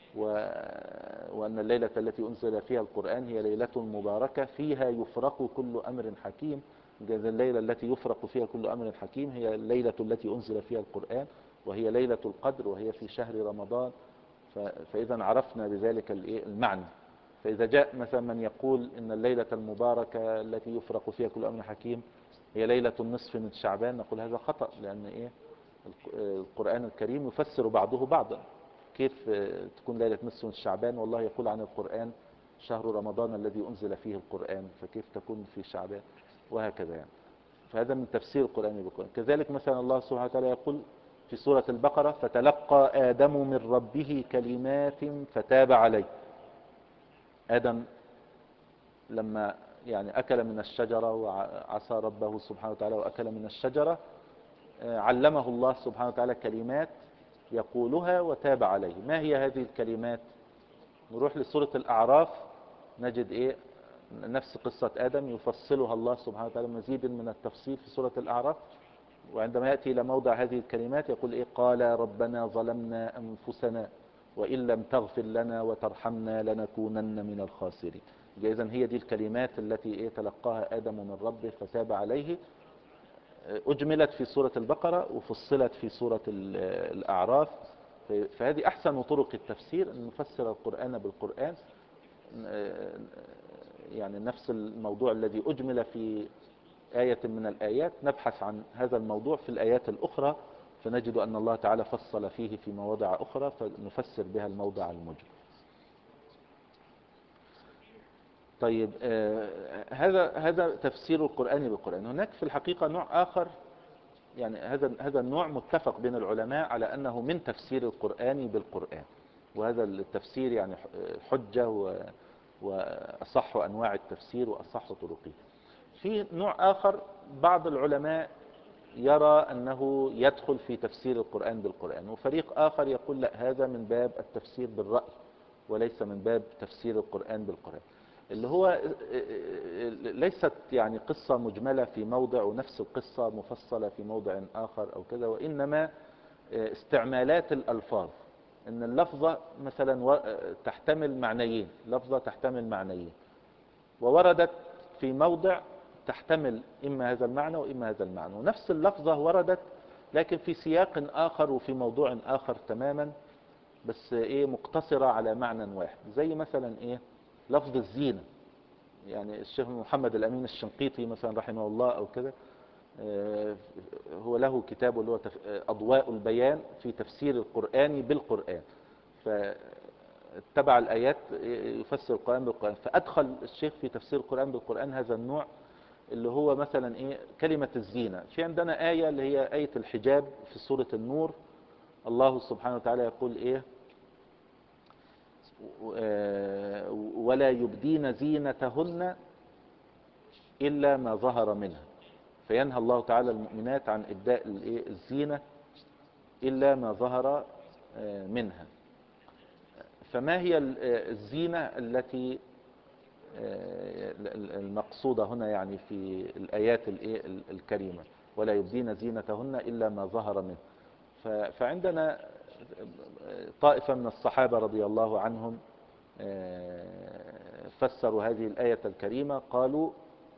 [SPEAKER 1] وأن الليلة التي أنزل فيها القرآن هي ليلة مباركة فيها يفرق كل أمر حكيم. إذا الليلة التي يفرق فيها كل أمر حكيم هي الليلة التي أنزل فيها القرآن، وهي ليلة القدر، وهي في شهر رمضان. فإذا عرفنا بذلك المعنى. فإذا جاء مثلا من يقول إن الليلة المباركة التي يفرق فيها كل أمر حكيم هي ليلة النصف من شعبان، نقول هذا خطأ، لأن إيه؟ القرآن الكريم يفسر بعضه بعضا. كيف تكون ليلة نصف من شعبان والله يقول عن القرآن شهر رمضان الذي أنزل فيه القرآن، فكيف تكون في شعبان؟ وهكذا يعني. فهذا من تفسير القرآن بالقرآن. كذلك مثلا الله سبحانه وتعالى يقول في سورة البقرة: فتلقى آدم من ربه كلمات فتاب عليه. آدم لما يعني أكل من الشجرة وعصى ربه سبحانه وتعالى وأكل من الشجرة علمه الله سبحانه وتعالى كلمات يقولها وتاب عليه. ما هي هذه الكلمات؟ نروح لسورة الأعراف نجد إيه؟ نفس قصة آدم يفصلها الله سبحانه وتعالى مزيد من التفصيل في سورة الأعراف. وعندما يأتي إلى موضع هذه الكلمات يقول إيه؟ قال ربنا ظلمنا أنفسنا وإن لم تغفر لنا وترحمنا لنكونن من الخاسرين. إذن هي دي الكلمات التي إيه؟ تلقاها آدم من ربه فتاب عليه. أجملت في سورة البقرة وفصلت في سورة الأعراف. فهذه أحسن طرق التفسير، أن نفسر القرآن بالقرآن. يعني نفس الموضوع الذي أجمل في آية من الآيات نبحث عن هذا الموضوع في الآيات الأخرى، فنجد أن الله تعالى فصل فيه في مواضع أخرى فنفسر بها الموضع المجمل. طيب هذا تفسير القرآن بالقرآن. هناك في الحقيقة نوع آخر، يعني هذا النوع متفق بين العلماء على أنه من تفسير القرآن بالقرآن، وهذا التفسير يعني حجة وأصح أنواع التفسير وأصح طرقه. في نوع آخر بعض العلماء يرى أنه يدخل في تفسير القرآن بالقرآن، وفريق آخر يقول لا، هذا من باب التفسير بالرأي وليس من باب تفسير القرآن بالقرآن، اللي هو ليست يعني قصة مجملة في موضع ونفس القصة مفصلة في موضع آخر أو كذا، وإنما استعمالات الألفاظ. إن اللفظة مثلا تحتمل معنيين، لفظة تحتمل معنيين ووردت في موضع تحتمل إما هذا المعنى وإما هذا المعنى، ونفس اللفظة وردت لكن في سياق آخر وفي موضوع آخر تماما، بس إيه مقتصرة على معنى واحد. زي مثلا إيه لفظ الزينة. يعني الشيخ محمد الأمين الشنقيطي مثلا رحمه الله أو كده هو له كتاب اللي هو أضواء البيان في تفسير القرآن بالقرآن، فاتبع الآيات يفسر القرآن بالقرآن. فأدخل الشيخ في تفسير القرآن بالقرآن هذا النوع اللي هو مثلا إيه كلمة الزينة. في عندنا آية اللي هي آية الحجاب في سورة النور، الله سبحانه وتعالى يقول ايه؟ ولا يبدين زينتهن إلا ما ظهر منها. فينهى الله تعالى المؤمنات عن إبداء الزينة إلا ما ظهر منها. فما هي الزينة التي المقصودة هنا يعني في الآيات الكريمة؟ ولا يبدين زينتهن إلا ما ظهر منه. فعندنا طائفة من الصحابة رضي الله عنهم فسروا هذه الآية الكريمة، قالوا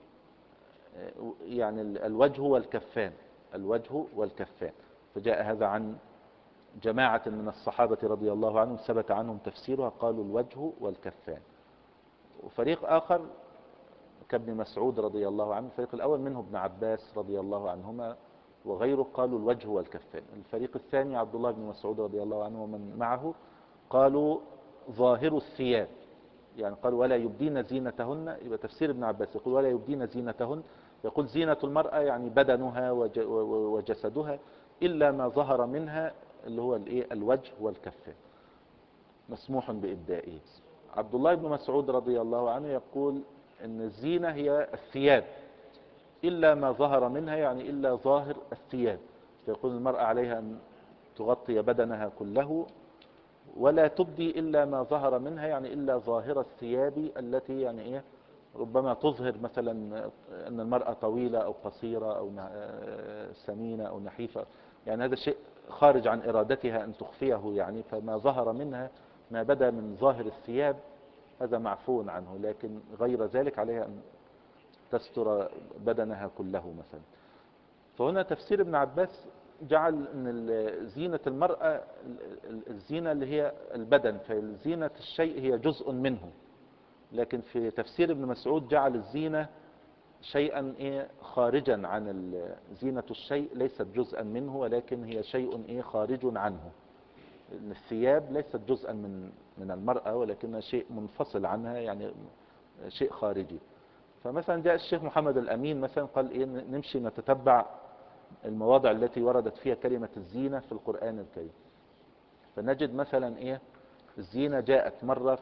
[SPEAKER 1] يعني الوجه والكفان، الوجه والكفان. فجاء هذا عن جماعة من الصحابة رضي الله عنهم ثبت عنهم تفسيرها، قالوا الوجه والكفان. وفريق آخر كابن مسعود رضي الله عنه، الفريق الأول منه ابن عباس رضي الله عنهما وغيره، قالوا الوجه والكفان. الفريق الثاني عبد الله بن مسعود رضي الله عنه ومن معه قالوا ظاهر الثياب، يعني قالوا ولا يبدين زينتهن. يبقى تفسير ابن عباس يقول ولا يبدين زينتهن، يقول زينة المرأة يعني بدنها وجسدها إلا ما ظهر منها اللي هو الوجه والكفان، مسموح بإبدائه. عبد الله بن مسعود رضي الله عنه يقول ان الزينة هي الثياب إلا ما ظهر منها، يعني إلا ظاهر الثياب. فيقول المرأة عليها أن تغطي بدنها كله ولا تبدي إلا ما ظهر منها، يعني إلا ظاهر الثياب التي يعني إيه ربما تظهر مثلا أن المرأة طويلة أو قصيرة أو سمينة أو نحيفة، يعني هذا شيء خارج عن إرادتها أن تخفيه يعني. فما ظهر منها ما بدا من ظاهر الثياب هذا معفو عنه، لكن غير ذلك عليها أن تستر بدنها كله مثلا. فهنا تفسير ابن عباس جعل ان زينة المرأة الزينة اللي هي البدن، فزينة الشيء هي جزء منه. لكن في تفسير ابن مسعود جعل الزينة شيئا خارجا عن زينة الشيء ليست جزءا منه، ولكن هي شيء خارج عنه. الثياب ليست جزءا من المرأة، ولكنها شيء منفصل عنها، يعني شيء خارجي. فمثلا جاء الشيخ محمد الأمين مثلا قال نمشي نتتبع المواضع التي وردت فيها كلمة الزينة في القرآن الكريم، فنجد مثلا الزينة جاءت مرة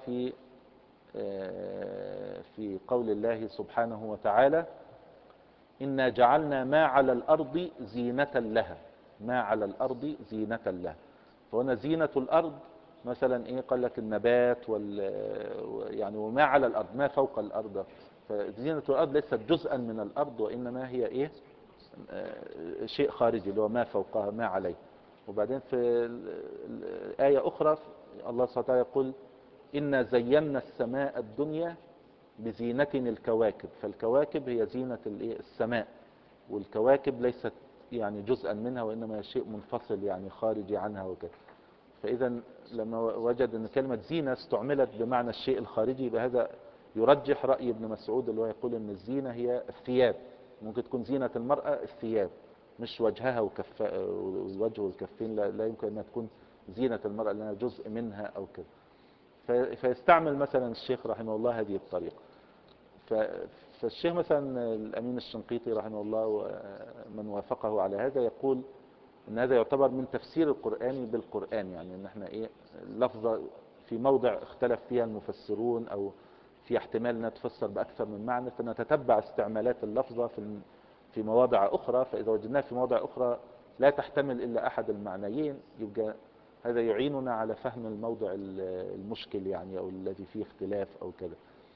[SPEAKER 1] في قول الله سبحانه وتعالى إنا جعلنا ما على الأرض زينة لها، ما على الأرض زينة لها. فهنا زينة الأرض مثلا قال لك النبات يعني وما على الأرض ما فوق الأرض. فزينة الأرض ليست جزءا من الأرض، وإنما هي شيء خارجي اللي هو ما فوقها ما عليه. وبعدين في آية أخرى الله سبحانه وتعالى يقول إنا زينا السماء الدنيا بزينة الكواكب. فالكواكب هي زينة السماء، والكواكب ليست يعني جزءا منها، وإنما شيء منفصل يعني خارجي عنها وكذا. فإذا لما وجد أن كلمة زينة استعملت بمعنى الشيء الخارجي، يبقى هذا يرجح رأي ابن مسعود اللي هو يقول أن الزينة هي الثياب. ممكن تكون زينة المرأة الثياب مش وجهها والوجه والكفين، لا يمكن أنها تكون زينة المرأة لأنها جزء منها أو كذا. فيستعمل مثلا الشيخ رحمه الله هذه الطريقة. فالشيخ مثلا الأمين الشنقيطي رحمه الله ومن وافقه على هذا يقول ان هذا يعتبر من تفسير القرآن بالقرآن، يعني ان احنا اللفظة في موضع اختلف فيها المفسرون او في احتمال انها تفسر باكثر من معنى، فنتتبع استعمالات اللفظة في مواضع اخرى. فاذا وجدناها في مواضع اخرى لا تحتمل الا احد المعنيين، يبقى هذا يعيننا على فهم الموضع المشكل يعني او الذي فيه اختلاف او كذا.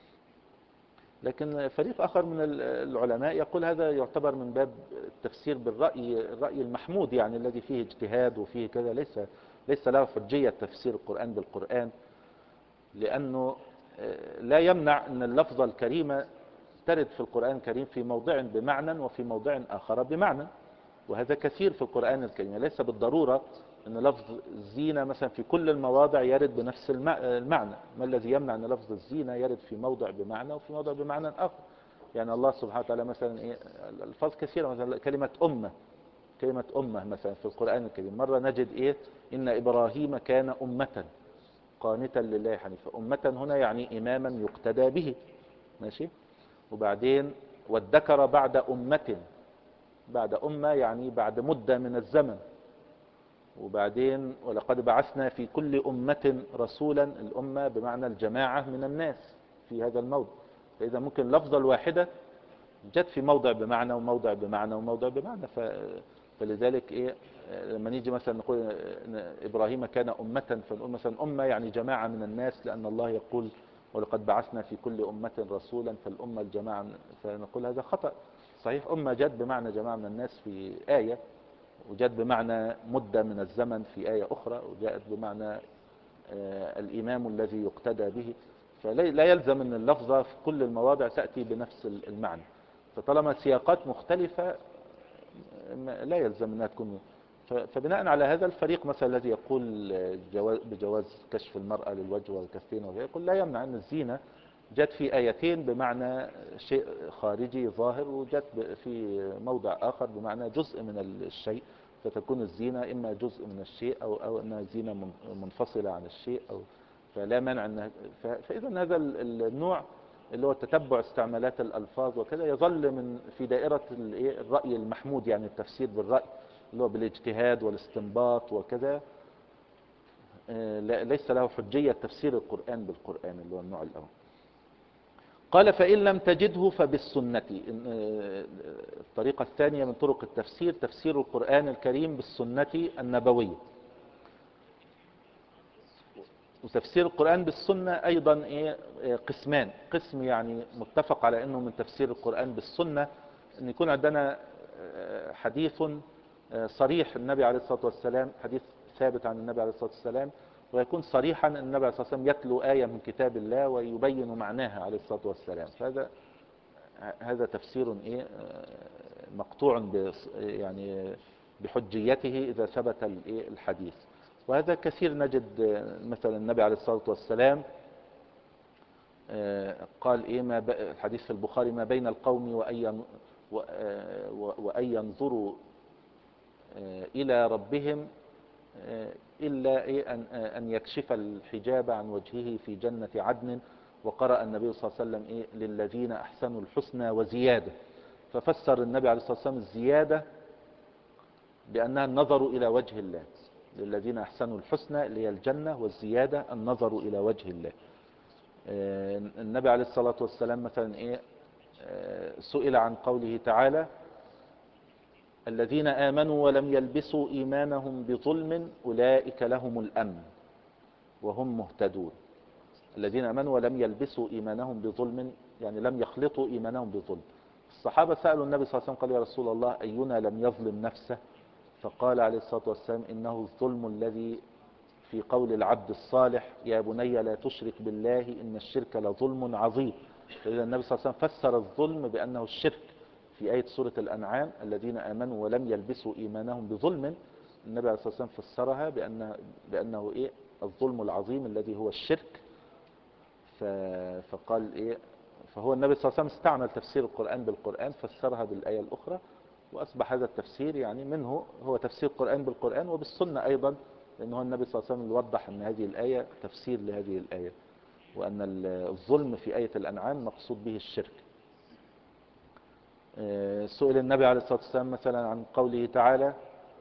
[SPEAKER 1] لكن فريق آخر من العلماء يقول هذا يعتبر من باب التفسير الرأي المحمود، يعني الذي فيه اجتهاد وفيه كذا، ليس له حجية تفسير القرآن بالقرآن، لأنه لا يمنع أن اللفظة الكريمة ترد في القرآن الكريم في موضع بمعنى وفي موضع آخر بمعنى، وهذا كثير في القرآن الكريم. ليس بالضرورة أن لفظ الزينة مثلا في كل المواضع يرد بنفس المعنى. ما الذي يمنع أن لفظ الزينة يرد في موضع بمعنى وفي موضع بمعنى آخر؟ يعني الله سبحانه وتعالى مثلا الألفاظ كثيرة، مثلا كلمة أمة مثلا في القرآن الكريم مرة نجد إن إبراهيم كان أمة قانتا لله حنيفا. أمة هنا يعني إماما يقتدى به، ماشي. وبعدين وادكر بعد أمة، بعد أمة يعني بعد مدة من الزمن. وبعدين ولقد بعثنا في كل أمة رسولا، الأمة بمعنى الجماعة من الناس في هذا الموضع. فإذا ممكن اللفظة الواحدة جت في موضع بمعنى وموضع بمعنى وموضع بمعنى. فلذلك إيه لما نيجي مثلا نقول إن إبراهيم كان أمة، فنقول مثلا أمة يعني جماعة من الناس، لأن الله يقول ولقد بعثنا في كل أمة رسولا، فالأمة الجماعة، فنقول هذا خطأ. صحيح أمة جت بمعنى جماعة من الناس في آية، وجاءت بمعنى مدة من الزمن في آية أخرى، وجاءت بمعنى الإمام الذي يقتدى به. فلا يلزم أن اللفظة في كل المواضع تأتي بنفس المعنى. فطالما سياقات مختلفة لا يلزم أنها تكون. فبناء على هذا الفريق مثلا الذي يقول بجواز كشف المرأة للوجه والكفين يقول لا يمنع أن الزينة جت في آيتين بمعنى شيء خارجي ظاهر، وجت في موضع آخر بمعنى جزء من الشيء، فتكون الزينة إما جزء من الشيء أو أنها زينة منفصلة عن الشيء. فلا مانع أنها. فإذا هذا النوع اللي هو تتبع استعمالات الألفاظ وكذا يظل في دائرة الرأي المحمود، يعني التفسير بالرأي اللي هو بالاجتهاد والاستنباط وكذا. ليس له حجية تفسير القرآن بالقرآن اللي هو النوع الأول. قال فإن لم تجده فبالسنة. الطريقة الثانية من طرق التفسير تفسير القرآن الكريم بالسنة النبوية. وتفسير القرآن بالسنة أيضا قسمان. قسم يعني متفق على أنه من تفسير القرآن بالسنة أن يكون عندنا حديث صريح النبي عليه الصلاة والسلام، حديث ثابت عن النبي عليه الصلاة والسلام، ويكون صريحا أن النبي عليه الصلاة والسلام يتلو آية من كتاب الله ويبين معناها عليه الصلاة والسلام. هذا تفسير مقطوع يعني بحجيته إذا ثبت الحديث. وهذا كثير نجد مثلا النبي عليه الصلاة والسلام قال الحديث في البخاري ما بين القوم وأن ينظروا إلى ربهم إلا أن يكشف الحجاب عن وجهه في جنة عدن. وقرأ النبي صلى الله عليه وسلم للذين أحسنوا الحسنى وزيادة. ففسر النبي عليه الصلاة والسلام الزيادة بأنها النظر إلى وجه الله. للذين أحسنوا الحسنى اللي هي الجنة، والزيادة النظر إلى وجه الله. النبي عليه الصلاة والسلام مثلا سئل عن قوله تعالى الذين آمنوا ولم يلبسوا إيمانهم بظلم أولئك لهم الأمن وهم مهتدون. الذين آمنوا ولم يلبسوا إيمانهم بظلم يعني لم يخلطوا إيمانهم بظلم. الصحابة سألوا النبي صلى الله عليه وسلم قالوا يا رسول الله أينا لم يظلم نفسه؟ فقال عليه الصلاة والسلام إنه الظلم الذي في قول العبد الصالح يا بني لا تشرك بالله إن الشرك لظلم عظيم. فإذا النبي صلى الله عليه وسلم فسر الظلم بأنه الشرك في آية سورة الأنعام الذين آمنوا ولم يلبسوا إيمانهم بظلم. النبي عليه الصلاة والسلام فسرها بأنه الظلم العظيم الذي هو الشرك. فقال فهو النبي صلى الله عليه وسلم استعمل تفسير القرآن بالقرآن، فسرها بالآية الأخرى، وأصبح هذا التفسير يعني منه هو تفسير القرآن بالقرآن وبالسنة أيضا، لأنه النبي صلى الله عليه وسلم يوضح أن هذه الآية تفسير لهذه الآية، وأن الظلم في آية الأنعام مقصود به الشرك. سئل النبي عليه الصلاة والسلام مثلا عن قوله تعالى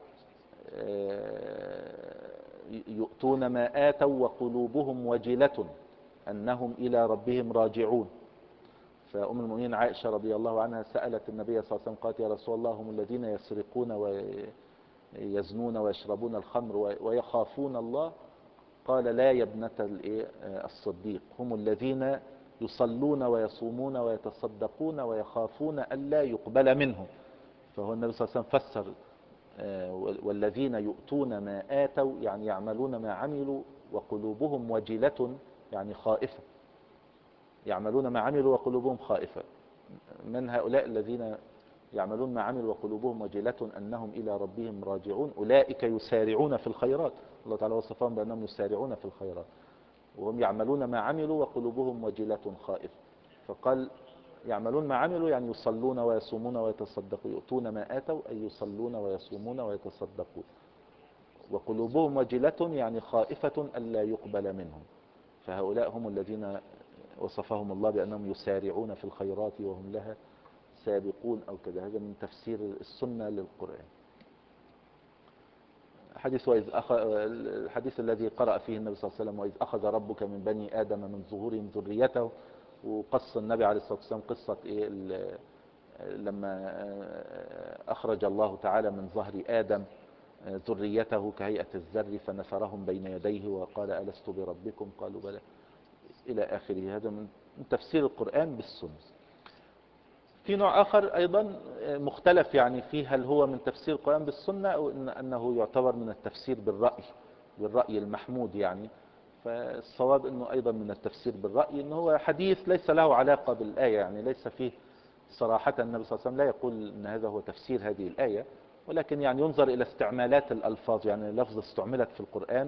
[SPEAKER 1] يؤتون ما آتوا وقلوبهم وجلة أنهم إلى ربهم راجعون. فأم المؤمنين عائشة رضي الله عنها سألت النبي صلى الله عليه وسلم قالت يا رسول الله هم الذين يسرقون ويزنون ويشربون الخمر ويخافون الله؟ قال لا يا ابنة الصديق هم الذين يصلون ويصومون ويتصدقون ويخافون ألا يقبل منهم. فهو النبي صلى الله عليه وسلم فسر والذين يؤتون ما آتوا يعني يعملون ما عملوا وقلوبهم وجلة يعني خائفة، يعملون ما عملوا وقلوبهم خائفة. من هؤلاء الذين يعملون ما عملوا وقلوبهم وجلة أنهم إلى ربهم راجعون؟ أولئك يسارعون في الخيرات. الله تعالى وصفهم بأنهم يسارعون في الخيرات وهم يعملون ما عملوا وقلوبهم وجلة خائفة. فقال يعملون ما عملوا يعني يصلون ويصومون ويتصدقون، يؤتون ما آتوا أي يصلون ويصومون ويتصدقون، وقلوبهم وجلة يعني خائفة ألا يقبل منهم. فهؤلاء هم الذين وصفهم الله بأنهم يسارعون في الخيرات وهم لها سابقون أو كذا. هذا من تفسير السنة للقرآن. الحديث الذي قرأ فيه النبي صلى الله عليه وسلم: وإذ أخذ ربك من بني آدم من ظهورهم ذريته. وقص النبي عليه الصلاة والسلام قصة لما أخرج الله تعالى من ظهر آدم ذريته كهيئة الذر فنثرهم بين يديه وقال: ألست بربكم؟ قالوا بلى، إلى آخره. هذا من تفسير القرآن بالسنة. في نوع آخر أيضا مختلف يعني فيه، هل هو من تفسير القرآن بالسنة أو أنه يعتبر من التفسير بالرأي المحمود يعني. فالصواب أنه أيضا من التفسير بالرأي، أنه هو حديث ليس له علاقة بالآية، يعني ليس فيه صراحة النبي صلى الله عليه وسلم لا يقول أن هذا هو تفسير هذه الآية، ولكن يعني ينظر إلى استعمالات الألفاظ. يعني لفظ استعملت في القرآن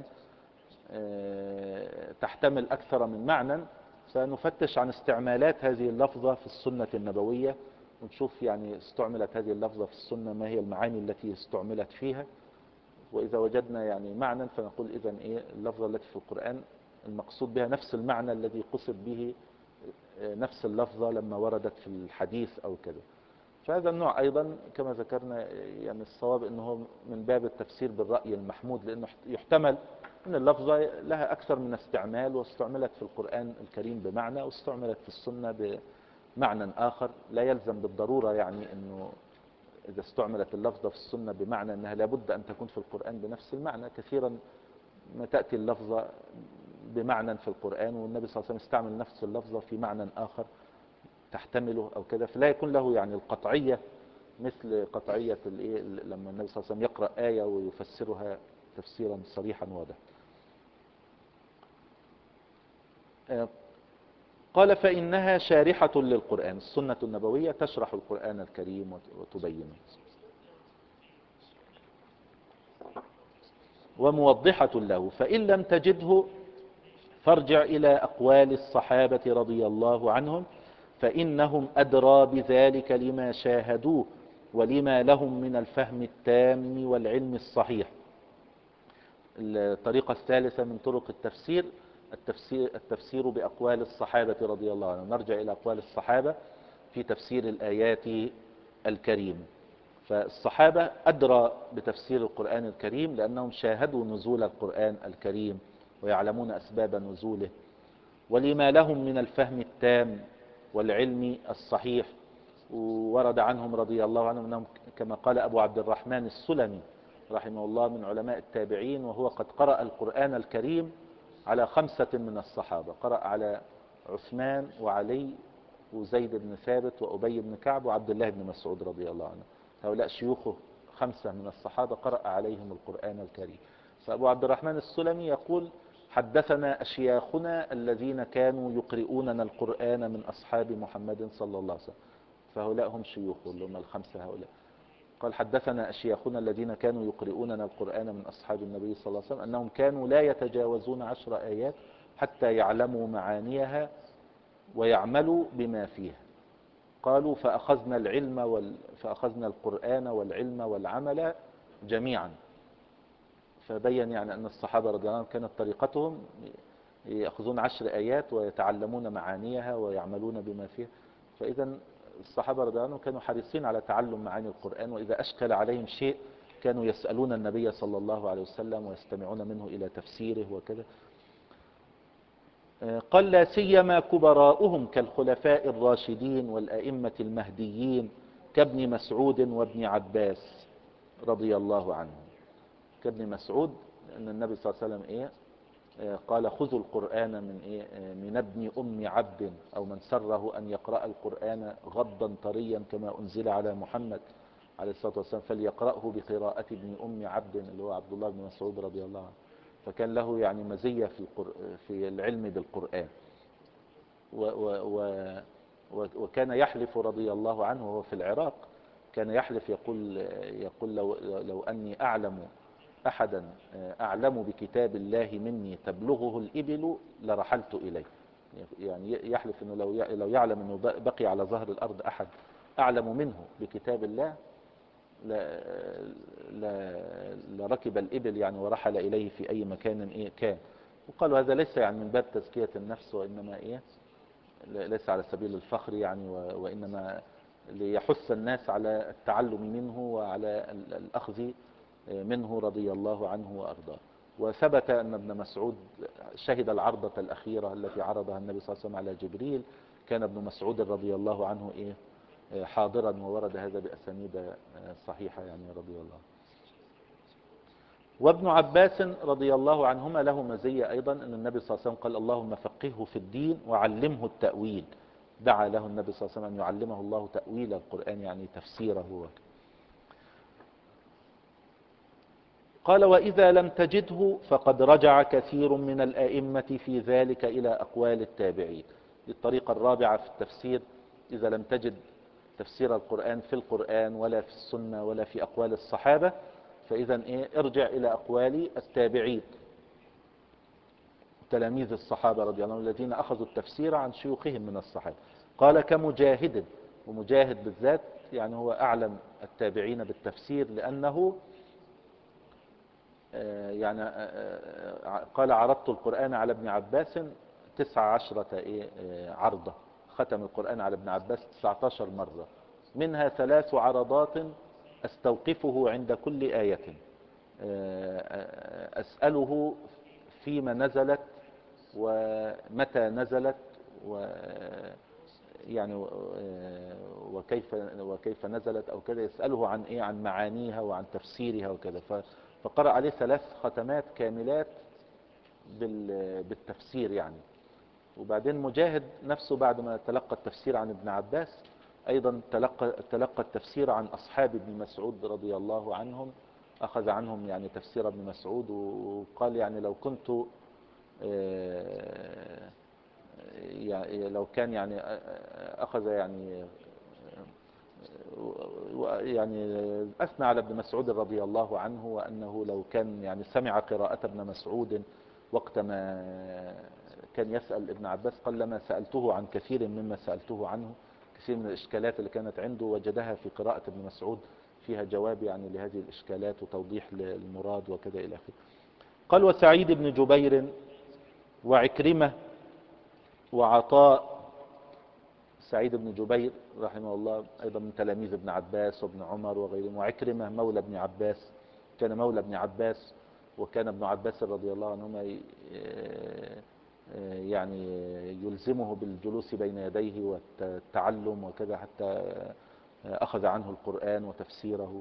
[SPEAKER 1] تحتمل أكثر من معنى، فنفتش عن استعمالات هذه اللفظة في السنة النبوية ونشوف يعني استعملت هذه اللفظة في السنة ما هي المعاني التي استعملت فيها. وإذا وجدنا يعني معنى فنقول إذن اللفظة التي في القرآن المقصود بها نفس المعنى الذي قصد به نفس اللفظة لما وردت في الحديث أو كذا. فهذا النوع أيضا كما ذكرنا يعني الصواب أنه من باب التفسير بالرأي المحمود، لأنه يحتمل أن اللفظة لها أكثر من استعمال، واستعملت في القرآن الكريم بمعنى واستعملت في السنة بمعنى آخر. لا يلزم بالضرورة يعني أنه إذا استعملت اللفظة في السنة بمعنى أنها لابد أن تكون في القرآن بنفس المعنى. كثيرا ما تأتي اللفظة بمعنى في القرآن والنبي صلى الله عليه وسلم استعمل نفس اللفظة في معنى آخر تحتمله أو كذا، فلا يكون له يعني القطعية مثل قطعية لما النبي صلى الله عليه وسلم يقرأ آية ويفسرها تفسيرا صريحا واضحا. قال: فإنها شارحة للقرآن. السنة النبوية تشرح القرآن الكريم وتبينه، وموضحة له. فإن لم تجده فارجع إلى أقوال الصحابة رضي الله عنهم، فإنهم أدرى بذلك لما شاهدوه ولما لهم من الفهم التام والعلم الصحيح. الطريقة الثالثة من طرق التفسير بأقوال الصحابة رضي الله عنهم. نرجع إلى أقوال الصحابة في تفسير الآيات الكريمة. فالصحابة أدرى بتفسير القرآن الكريم لأنهم شاهدوا نزول القرآن الكريم ويعلمون أسباب نزوله، ولما لهم من الفهم التام والعلم الصحيح. ورد عنهم رضي الله عنهم أنهم كما قال أبو عبد الرحمن السلمي رحمه الله من علماء التابعين، وهو قد قرأ القرآن الكريم على 5 من الصحابة. قرأ على عثمان وعلي وزيد بن ثابت وأبي بن كعب وعبد الله بن مسعود رضي الله عنه. هؤلاء شيوخه 5 من الصحابة قرأ عليهم القرآن الكريم. فأبو عبد الرحمن السلمي يقول: حدثنا أشياخنا الذين كانوا يقرؤوننا القرآن من أصحاب محمد صلى الله عليه وسلم. فهؤلاء هم شيوخه اللي هم ال5 هؤلاء. قال: حدثنا أشياخنا الذين كانوا يقرؤوننا القرآن من أصحاب النبي صلى الله عليه وسلم أنهم كانوا لا يتجاوزون 10 آيات حتى يعلموا معانيها ويعملوا بما فيها. قالوا: فأخذنا القرآن والعلم والعمل جميعا. فبين يعني أن الصحابة رضي الله عنهم كانت طريقتهم يأخذون 10 آيات ويتعلمون معانيها ويعملون بما فيها. فإذا الصحابة رضي الله عنهم كانوا حريصين على تعلم معاني القرآن، وإذا أشكل عليهم شيء كانوا يسألون النبي صلى الله عليه وسلم ويستمعون منه إلى تفسيره وكذا. قال: لا سيما كبراؤهم كالخلفاء الراشدين والأئمة المهديين كابن مسعود وابن عباس رضي الله عنهم. كابن مسعود أن النبي صلى الله عليه وسلم قال: خذوا القرآن من ابن أم عبد، أو من سره أن يقرأ القرآن غضا طريا كما أنزل على محمد عليه الصلاة والسلام فليقرأه بقراءة ابن أم عبد اللي هو عبد الله بن مسعود رضي الله عنه. فكان له يعني مزية في العلم بالقرآن. وكان يحلف رضي الله عنه وهو في العراق، كان يحلف يقول لو أني أعلم أحدا أعلم بكتاب الله مني تبلغه الإبل لرحلت إليه. يعني يحلف أنه لو يعلم أنه بقي على ظهر الأرض أحد أعلم منه بكتاب الله لركب الإبل يعني ورحل إليه في أي مكان كان. وقالوا هذا ليس يعني من باب تزكية النفس، وإنما ليس على سبيل الفخر يعني، وإنما ليحث الناس على التعلم منه وعلى الأخذ منه رضي الله عنه وأرضاه. وثبت أن ابن مسعود شهد العرضة الأخيرة التي عرضها النبي صلى الله عليه وسلم على جبريل، كان ابن مسعود رضي الله عنه حاضرا، وورد هذا بأسانيد صحيحة يعني رضي الله. وابن عباس رضي الله عنهما له مزية أيضا، أن النبي صلى الله عليه وسلم قال اللهم فقهه في الدين وعلمه التأويل. دعا له النبي صلى الله عليه وسلم أن يعلمه الله تأويل القرآن، يعني تفسيره. قال وإذا لم تجده فقد رجع كثير من الأئمة في ذلك إلى أقوال التابعين. الطريقة الرابعة في التفسير: إذا لم تجد تفسير القرآن في القرآن ولا في السنة ولا في أقوال الصحابة، فإذا ارجع إلى أقوال التابعين، تلاميذ الصحابة رضي الله عنهم الذين أخذوا التفسير عن شيوخهم من الصحابة. قال كمجاهد، ومجاهد بالذات يعني هو أعلم التابعين بالتفسير، لأنه يعني قال عرضت القرآن على ابن عباس 19 عرضة، ختم القرآن على ابن عباس 19 مرة، منها 3 عرضات أستوقفه عند كل آية أسأله فيما نزلت ومتى نزلت يعني وكيف نزلت أو كذا، يسأله عن عن معانيها وعن تفسيرها وكذا. فقرأ عليه 3 ختمات كاملات بالتفسير يعني. وبعدين مجاهد نفسه بعد ما تلقى التفسير عن ابن عباس أيضا تلقى التفسير عن أصحاب ابن مسعود رضي الله عنهم، أخذ عنهم يعني تفسير ابن مسعود، وقال يعني لو كنت يعني لو كان يعني أخذ يعني أثنى على ابن مسعود رضي الله عنه، وأنه لو كان يعني سمع قراءة ابن مسعود وقت ما كان يسأل ابن عباس قال لما سألته عن كثير مما سألته عنه، كثير من الإشكالات اللي كانت عنده وجدها في قراءة ابن مسعود فيها جواب يعني لهذه الإشكالات وتوضيح للمراد وكذا إلى آخره. قال وسعيد بن جبير وعكرمة وعطاء. سعيد بن جبير رحمه الله أيضا من تلاميذ ابن عباس وابن عمر وغيرهم، وعكرمة مولى ابن عباس، كان مولى ابن عباس، وكان ابن عباس رضي الله عنهما يعني يلزمه بالجلوس بين يديه والتعلم وكذا حتى أخذ عنه القرآن وتفسيره.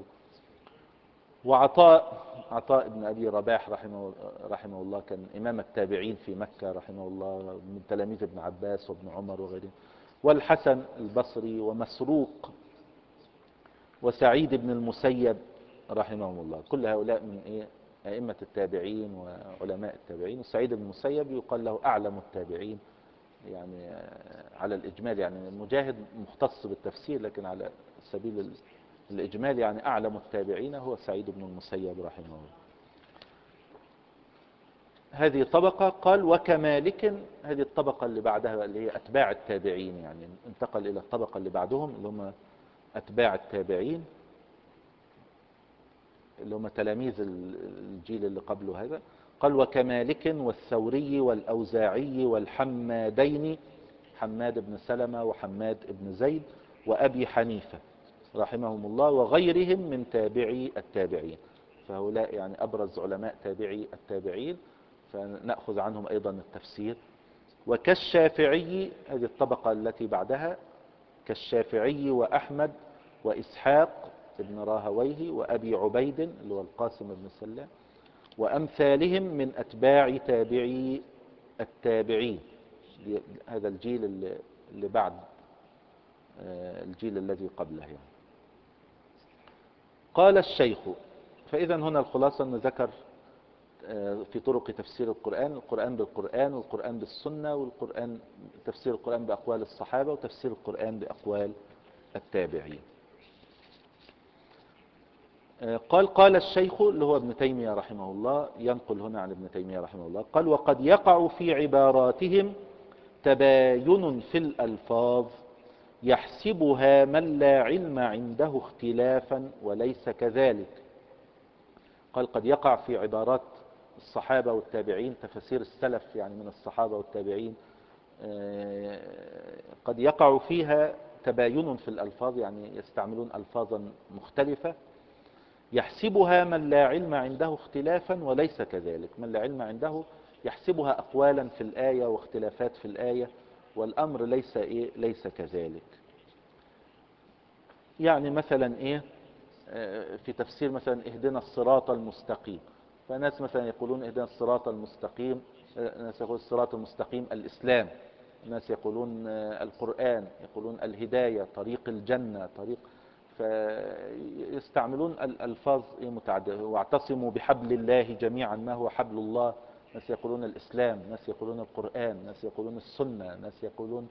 [SPEAKER 1] عطاء بن أبي رباح رحمه الله كان إمام التابعين في مكة رحمه الله، من تلاميذ ابن عباس وابن عمر وغيرهم. والحسن البصري ومسروق وسعيد بن المسيب رحمهم الله، كل هؤلاء من أئمة التابعين وعلماء التابعين. وسعيد بن المسيب يقال له أعلم التابعين يعني على الإجمال، يعني مجاهد مختص بالتفسير، لكن على سبيل الإجمال يعني أعلم التابعين هو سعيد بن المسيب رحمه الله. هذه طبقة. قال وكمالك، هذه الطبقة اللي بعدها اللي هي أتباع التابعين، يعني انتقل إلى الطبقة اللي بعدهم اللي هم أتباع التابعين، اللي هم تلاميذ الجيل اللي قبله هذا. قال وكمالك والثوري والأوزاعي والحمادين، حماد بن سلمة وحماد بن زيد، وأبي حنيفة رحمهم الله، وغيرهم من تابعي التابعين. فهؤلاء يعني أبرز علماء تابعي التابعين، فنأخذ عنهم أيضا التفسير. وكالشافعي، هذه الطبقة التي بعدها، كالشافعي وأحمد وإسحاق ابن راهويه وأبي عبيد اللي هو القاسم بن سلام، وأمثالهم من أتباع تابعي التابعين، هذا الجيل اللي بعد الجيل الذي قبله يعني. قال الشيخ، فإذا هنا الخلاصة أنه ذكر في طرق تفسير القرآن: القرآن بالقرآن، والقرآن بالسنة، والقرآن تفسير القرآن بأقوال الصحابة، وتفسير القرآن بأقوال التابعين. قال الشيخ اللي هو ابن تيمية رحمه الله، ينقل هنا عن ابن تيمية رحمه الله، قال وقد يقع في عباراتهم تباين في الألفاظ يحسبها من لا علم عنده اختلافا وليس كذلك. قال قد يقع في عبارات الصحابة والتابعين، تفسير السلف يعني من الصحابة والتابعين، قد يقع فيها تباين في الألفاظ، يعني يستعملون ألفاظا مختلفة يحسبها من لا علم عنده اختلافا وليس كذلك. من لا علم عنده يحسبها أقوالا في الآية واختلافات في الآية، والأمر ليس كذلك. يعني مثلا في تفسير مثلا اهدنا الصراط المستقيم، فناس مثلا يقولون اهدنا الصراط المستقيم، ناس يقولون الصراط المستقيم الإسلام، ناس يقولون القرآن، يقولون الهداية، طريق الجنة، طريق، فيستعملون الألفاظ متعددة. واعتصموا بحبل الله جميعا، ما هو حبل الله؟ ناس يقولون الإسلام، ناس يقولون القرآن، ناس يقولون السنة، ناس يقولون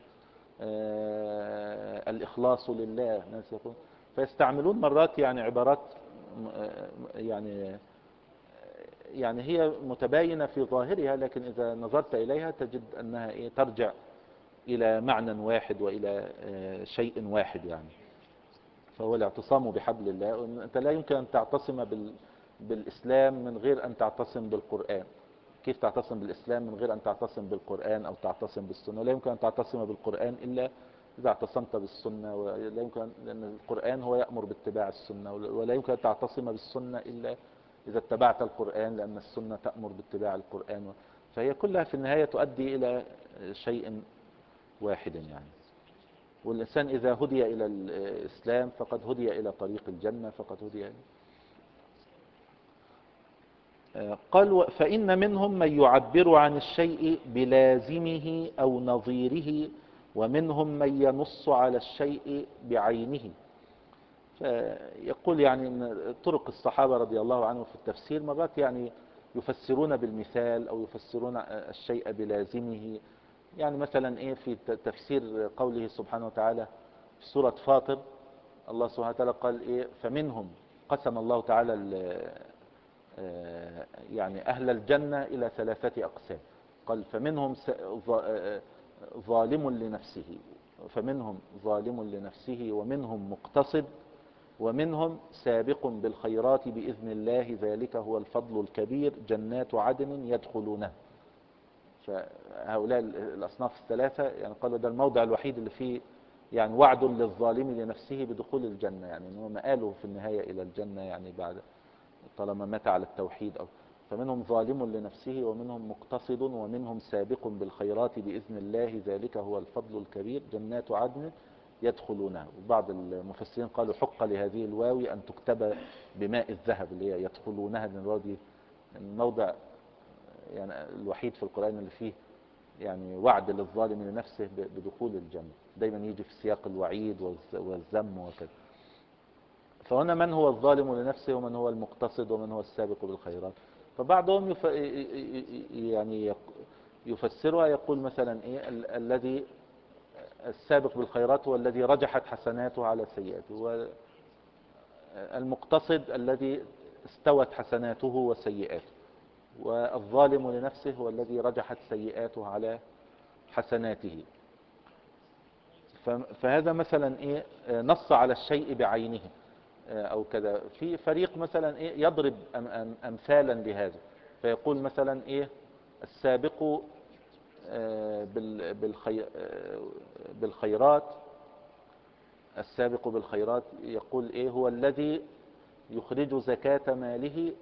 [SPEAKER 1] الإخلاص لله، ناس يقولون، فيستعملون مرات يعني عبارات يعني هي متباينة في ظاهرها، لكن إذا نظرت إليها تجد أنها ترجع إلى معنى واحد وإلى شيء واحد يعني. فهو الاعتصام بحبل الله. أنت لا يمكن أن تعتصم بالإسلام من غير أن تعتصم بالقرآن. كيف تعتصم بالإسلام من غير أن تعتصم بالقرآن أو تعتصم بالسنة؟ لا يمكن أن تعتصم بالقرآن إلا إذا اعتصمت بالسنة، ولا يمكن، لأن القرآن هو يأمر باتباع السنة، ولا يمكن أن تعتصم بالسنة إلا إذا اتبعت القرآن، لأن السنة تأمر باتباع القرآن. فهي كلها في النهاية تؤدي إلى شيء واحد يعني. والإنسان إذا هدي إلى الإسلام فقد هدي إلى طريق الجنة، فقد هدي إلى. قال فإن منهم من يعبر عن الشيء بلازمه أو نظيره، ومنهم من ينص على الشيء بعينه. فيقول يعني ان طرق الصحابة رضي الله عنهم في التفسير مرات يعني يفسرون بالمثال أو يفسرون الشيء بلازمه. يعني مثلا في تفسير قوله سبحانه وتعالى في سورة فاطر، الله سبحانه وتعالى قال فمنهم، قسم الله تعالى يعني أهل الجنة إلى 3 أقسام. قال فمنهم ظالم لنفسه، فمنهم ظالم لنفسه، ومنهم مقتصد، ومنهم سابق بالخيرات بإذن الله، ذلك هو الفضل الكبير، جنات عدن يدخلونها. فهؤلاء الأصناف الثلاثة يعني قالوا ده الموضع الوحيد اللي فيه يعني وعد للظالم لنفسه بدخول الجنة، يعني أنه مآله في النهاية إلى الجنة يعني بعد طالما مات على التوحيد. فمنهم ظالم لنفسه، ومنهم مقتصد، ومنهم سابق بالخيرات بإذن الله، ذلك هو الفضل الكبير، جنات عدن يدخلونها. وبعض المفسرين قالوا حق لهذه الواو أن تكتب بماء الذهب، اللي هي يدخلونها، لأن الواو دي الموضع يعني الوحيد في القرآن اللي فيه يعني وعد للظالم لنفسه بدخول الجنة. دايما يجي في سياق الوعيد والذم وكذا. فهنا من هو الظالم لنفسه، ومن هو المقتصد، ومن هو السابق بالخيرات. فبعضهم يعني يفسرها، يقول مثلا الذي السابق بالخيرات هو الذي رجحت حسناته على سيئاته، والمقتصد الذي استوت حسناته وسيئاته، والظالم لنفسه هو الذي رجحت سيئاته على حسناته. فهذا مثلا نص على الشيء بعينه او كذا. في فريق مثلا يضرب امثالا لهذا، فيقول مثلا السابق بالخيرات، السابق بالخيرات يقول هو الذي يخرج زكاة ماله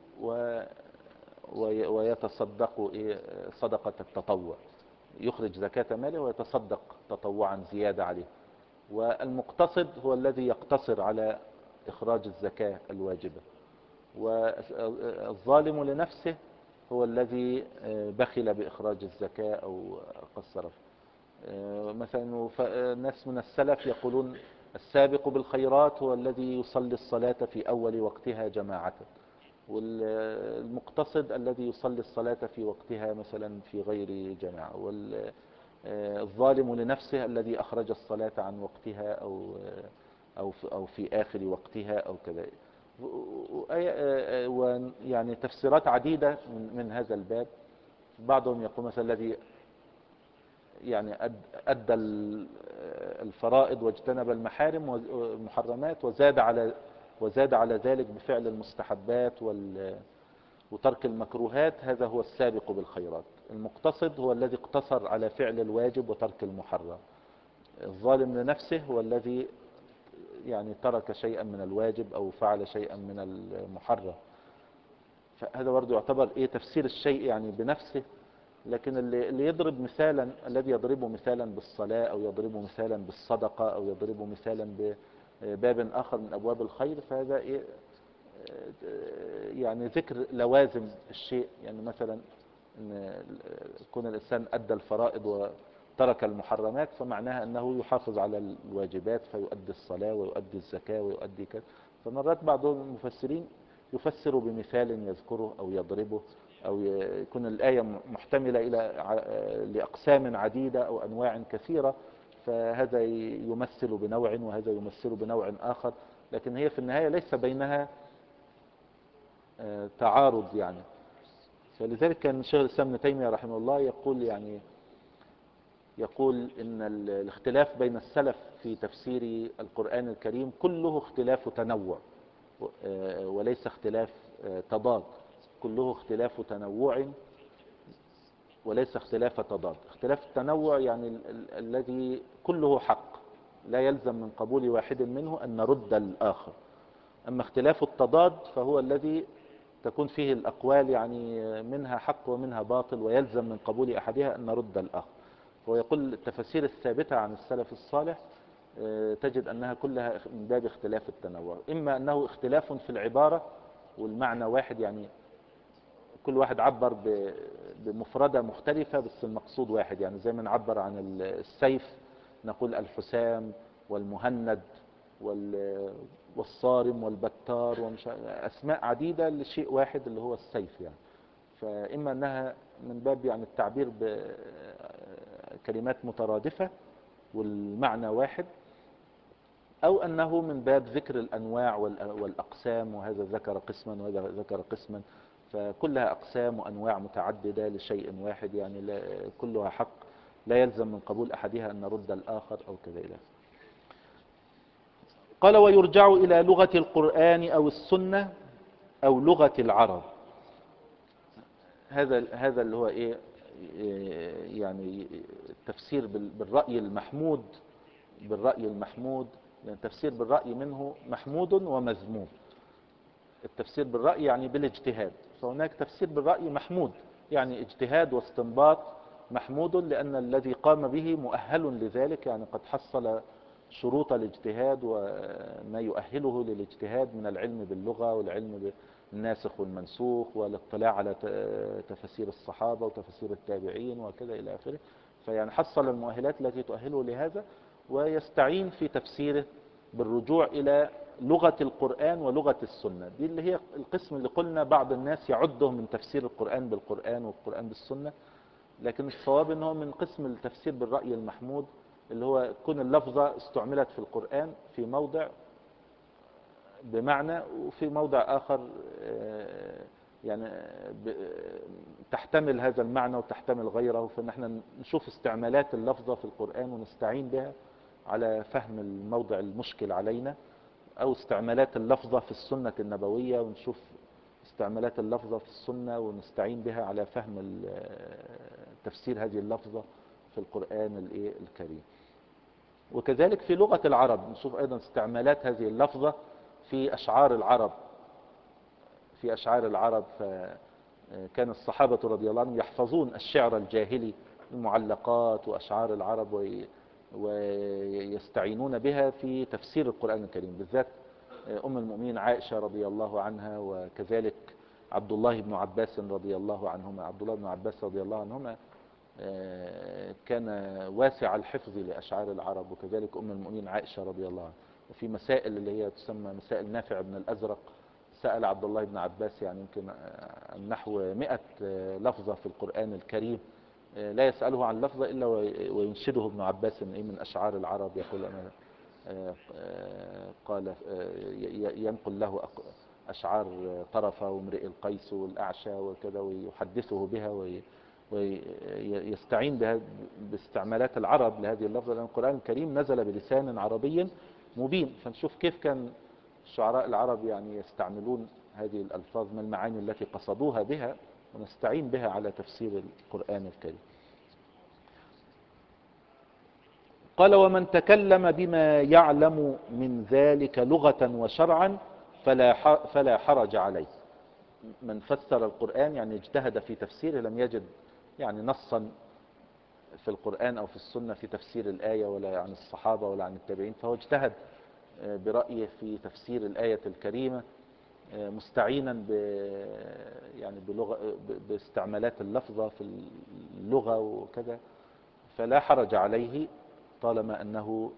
[SPEAKER 1] ويتصدق صدقة التطوع، يخرج زكاة ماله ويتصدق تطوعا زيادة عليه. والمقتصد هو الذي يقتصر على إخراج الزكاة الواجبة. والظالم لنفسه هو الذي بخل بإخراج الزكاة أو قصر. مثلا ناس من السلف يقولون السابق بالخيرات هو الذي يصلي الصلاة في أول وقتها جماعة، والمقتصد الذي يصلي الصلاة في وقتها مثلا في غير جماعة، والظالم لنفسه الذي أخرج الصلاة عن وقتها أو في آخر وقتها أو كذا. ويعني تفسيرات عديدة من هذا الباب. بعضهم يقول مثلا الذي يعني أدى الفرائض واجتنب المحرمات وزاد على ذلك بفعل المستحبات وترك المكروهات، هذا هو السابق بالخيرات. المقتصد هو الذي اقتصر على فعل الواجب وترك المحرم. الظالم لنفسه هو الذي يعني ترك شيئا من الواجب أو فعل شيئا من المحرم. فهذا برضه يعتبر إيه تفسير الشيء يعني بنفسه. لكن اللي يضرب مثالا، الذي يضربه مثالا بالصلاة أو يضربه مثالا بالصدقة أو يضربه مثالا بباب آخر من أبواب الخير، فهذا إيه يعني ذكر لوازم الشيء. يعني مثلا إن يكون الإنسان أدى الفرائض وترك المحرمات، فمعناها أنه يحافظ على الواجبات، فيؤدي الصلاة ويؤدي الزكاة ويؤدي كذا. فمرات بعض المفسرين يفسر بمثال يذكره أو يضربه، أو يكون الآية محتملة لأقسام عديدة أو أنواع كثيرة، فهذا يمثل بنوع وهذا يمثل بنوع آخر، لكن هي في النهاية ليس بينها تعارض يعني. فلذلك كان شيخ الإسلام ابن تيمية رحمه الله يقول إن الاختلاف بين السلف في تفسير القرآن الكريم كله اختلاف تنوع، وليس اختلاف تضاد. كله اختلاف تنوع وليس اختلاف تضاد. اختلاف التنوع يعني الذي كله حق، لا يلزم من قبول واحد منه أن نرد الآخر. أما اختلاف التضاد فهو الذي تكون فيه الأقوال يعني منها حق ومنها باطل، ويلزم من قبول أحدها أن نرد الآخر. فهو يقول التفاسير الثابتة عن السلف الصالح تجد أنها كلها من باب اختلاف التنوع. إما أنه اختلاف في العبارة والمعنى واحد، يعني كل واحد عبر بمفردة مختلفة بس المقصود واحد. يعني زي ما نعبر عن السيف نقول الحسام والمهند والصارم والبتار، ومش أسماء عديدة لشيء واحد اللي هو السيف يعني. فإما أنها من باب يعني التعبير بكلمات مترادفة والمعنى واحد، أو أنه من باب ذكر الأنواع والأقسام، وهذا ذكر قسما وهذا ذكر قسما، فكلها أقسام وأنواع متعددة لشيء واحد، يعني كلها حق لا يلزم من قبول أحدها أن نرد الآخر أو كذا إلى. قال ويرجع إلى لغة القرآن أو السنة أو لغة العرب. هذا اللي هو إيه يعني التفسير بالرأي المحمود. بالرأي المحمود يعني التفسير بالرأي منه محمود ومذموم. التفسير بالرأي يعني بالاجتهاد، فهناك تفسير بالرأي محمود يعني اجتهاد واستنباط محمود، لأن الذي قام به مؤهل لذلك، يعني قد حصل شروط الاجتهاد وما يؤهله للاجتهاد من العلم باللغة والعلم بالناسخ والمنسوخ والاطلاع على تفسير الصحابة وتفسير التابعين وكذا إلى آخره. فيعني حصل المؤهلات التي تؤهله لهذا، ويستعين في تفسيره بالرجوع إلى لغة القرآن ولغة السنة. دي اللي هي القسم اللي قلنا بعض الناس يعده من تفسير القرآن بالقرآن والقرآن بالسنة، لكن الصواب انه من قسم التفسير بالرأي المحمود، اللي هو كون اللفظة استعملت في القرآن في موضع بمعنى، وفي موضع آخر يعني تحتمل هذا المعنى وتحتمل غيره، فإن احنا نشوف استعمالات اللفظة في القرآن ونستعين بها على فهم الموضع المشكل علينا، أو استعمالات اللفظة في السنة النبوية ونشوف استعمالات اللفظة في السنة ونستعين بها على فهم تفسير هذه اللفظة في القرآن الكريم. وكذلك في لغة العرب نشوف أيضا استعمالات هذه اللفظة في أشعار العرب. في أشعار العرب فكان الصحابة رضي الله عنهم يحفظون الشعر الجاهلي، المعلقات وأشعار العرب، ويستعينون بها في تفسير القرآن الكريم، بالذات أم المؤمنين عائشة رضي الله عنها، وكذلك عبد الله بن عباس رضي الله عنهما. عبد الله بن عباس رضي الله عنهما كان واسع الحفظ لأشعار العرب، وكذلك أم المؤمنين عائشة رضي الله عنها. وفي مسائل اللي هي تسمى مسائل نافع بن الأزرق سأل عبد الله بن عباس يعني يمكن نحو 100 لفظة في القرآن الكريم، لا يسأله عن لفظة إلا وينشده ابن عباس من أشعار العرب. يقول أنا قال ينقل له أشعار طرفة وامرئ القيس والأعشى وكذا، ويحدثه بها ويستعين بها باستعمالات العرب لهذه اللفظة، لأن القرآن الكريم نزل بلسان عربي مبين. فنشوف كيف كان الشعراء العرب يعني يستعملون هذه الألفاظ من المعاني التي قصدوها بها، ونستعين بها على تفسير القرآن الكريم. قال ومن تكلم بما يعلم من ذلك لغة وشرعا فلا حرج عليه. من فسر القرآن يعني اجتهد في تفسيره، لم يجد يعني نصا في القرآن أو في السنة في تفسير الآية ولا عن الصحابة ولا عن التابعين، فهو اجتهد برأيه في تفسير الآية الكريمة مستعينا يعني باستعمالات اللفظة في اللغة وكذا، فلا حرج عليه طالما أنه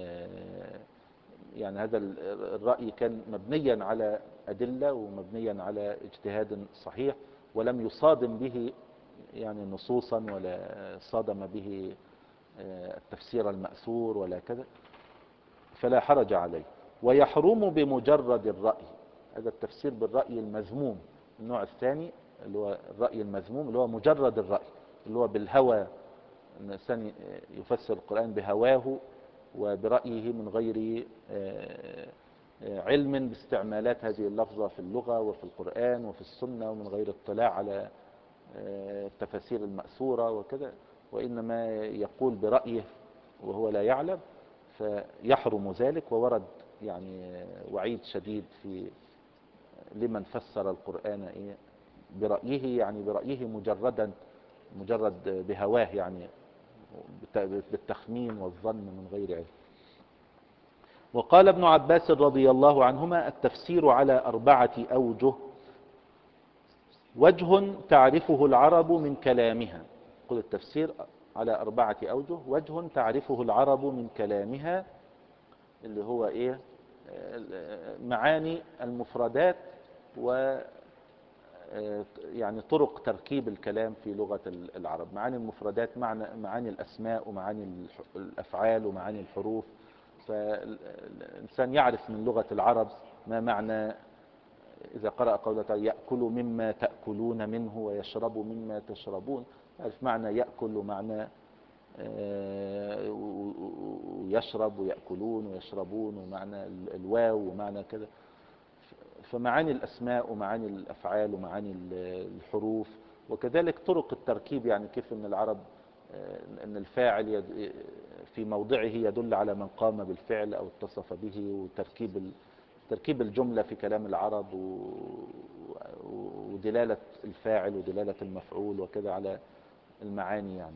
[SPEAKER 1] يعني هذا الرأي كان مبنيا على أدلة ومبنيا على اجتهاد صحيح، ولم يصادم به يعني نصوصا ولا صادم به التفسير المأثور ولا كذا، فلا حرج عليه. ويحرم بمجرد الرأي، هذا التفسير بالرأي المذموم النوع الثاني، اللي هو الرأي المذموم اللي هو مجرد الرأي، اللي هو بالهوى، الإنسان يفسر القرآن بهواه وبرأيه من غير علم باستعمالات هذه اللفظة في اللغة وفي القرآن وفي السنة، ومن غير اطلاع على التفاسير المأثورة وكذا، وإنما يقول برأيه وهو لا يعلم، فيحرم ذلك. وورد يعني وعيد شديد في لمن فسر القرآن برأيه، يعني برأيه مجرد بهواه، يعني بالتخمين والظن من غير علم. وقال ابن عباس رضي الله عنهما التفسير على 4 أوجه: وجه تعرفه العرب من كلامها، قل التفسير على 4 أوجه: وجه تعرفه العرب من كلامها، اللي هو معاني المفردات و يعني طرق تركيب الكلام في لغة العرب. معاني المفردات معاني الأسماء ومعاني الأفعال ومعاني الحروف، فالإنسان يعرف من لغة العرب ما معنى إذا قرأ قوله تعالى يأكل مما تأكلون منه ويشرب مما تشربون، يعرف معنى يأكل ومعنى ويشرب ويأكلون ويشربون، ومعنى الواو ومعنى كذا. فمعاني الأسماء ومعاني الأفعال ومعاني الحروف، وكذلك طرق التركيب، يعني كيف أن العرب أن الفاعل في موضعه يدل على من قام بالفعل أو اتصف به، تركيب الجملة في كلام العرب، ودلالة الفاعل ودلالة المفعول وكذا على المعاني يعني.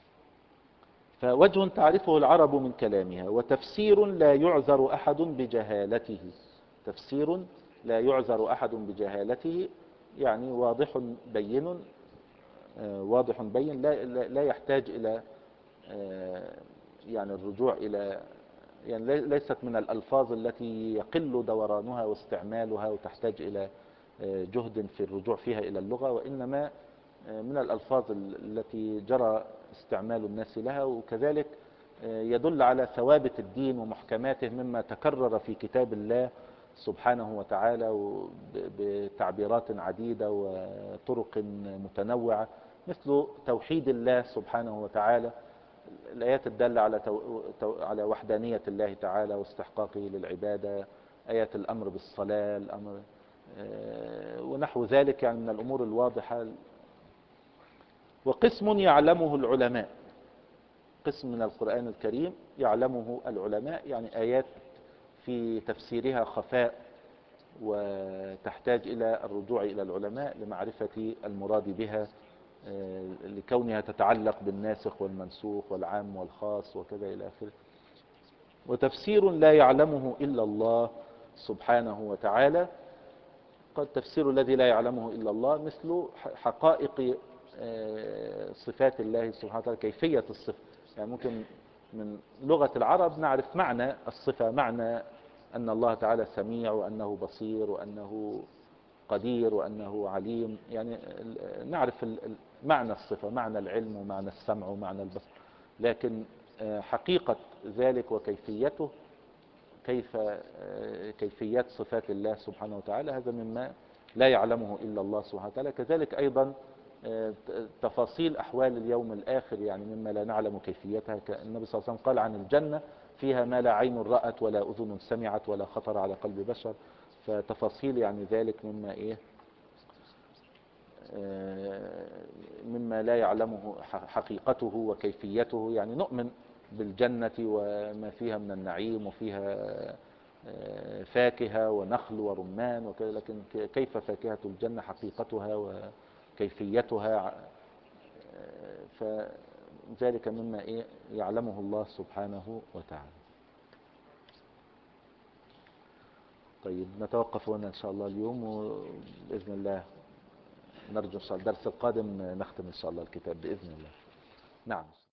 [SPEAKER 1] فوجه تعرفه العرب من كلامها، وتفسير لا يعذر أحد بجهالته. تفسير لا يعذر أحد بجهالته، يعني واضح بين، واضح بين لا يحتاج إلى يعني الرجوع إلى، يعني ليست من الألفاظ التي يقل دورانها واستعمالها وتحتاج إلى جهد في الرجوع فيها إلى اللغة، وإنما من الألفاظ التي جرى استعمال الناس لها، وكذلك يدل على ثوابت الدين ومحكماته مما تكرر في كتاب الله سبحانه وتعالى بتعبيرات عديدة وطرق متنوعة، مثل توحيد الله سبحانه وتعالى، الآيات الدالة على وحدانية الله تعالى واستحقاقه للعبادة، آيات الأمر بالصلاة، الأمر ونحو ذلك، يعني من الأمور الواضحة. وقسم يعلمه العلماء، قسم من القرآن الكريم يعلمه العلماء، يعني آيات في تفسيرها خفاء وتحتاج إلى الرجوع إلى العلماء لمعرفة المراد بها، لكونها تتعلق بالناسخ والمنسوخ والعام والخاص وكذا إلى آخره. وتفسير لا يعلمه إلا الله سبحانه وتعالى، قد تفسير الذي لا يعلمه إلا الله مثل حقائق صفات الله سبحانه وتعالى، كيفية الصفة. يعني ممكن من لغة العرب نعرف معنى الصفة، معنى أن الله تعالى سميع وأنه بصير وأنه قدير وأنه عليم، يعني نعرف معنى الصفة، معنى العلم ومعنى السمع ومعنى البصر، لكن حقيقة ذلك وكيفيته، كيفيات صفات الله سبحانه وتعالى، هذا مما لا يعلمه إلا الله سبحانه وتعالى. كذلك أيضا تفاصيل أحوال اليوم الآخر، يعني مما لا نعلم كيفيتها، النبي صلى الله عليه وسلم قال عن الجنة فيها ما لا عين رأت ولا أذن سمعت ولا خطر على قلب بشر، فتفاصيل يعني ذلك مما لا يعلمه حقيقته وكيفيته، يعني نؤمن بالجنة وما فيها من النعيم، وفيها فاكهة ونخل ورمان وكذا، لكن كيف فاكهة الجنة حقيقتها وكيفيتها؟ فذلك مما يعلمه الله سبحانه وتعالى. طيب نتوقف هنا إن شاء الله اليوم، وبإذن الله نرجو إن شاء الله الدرس القادم نختم إن شاء الله الكتاب بإذن الله. نعم.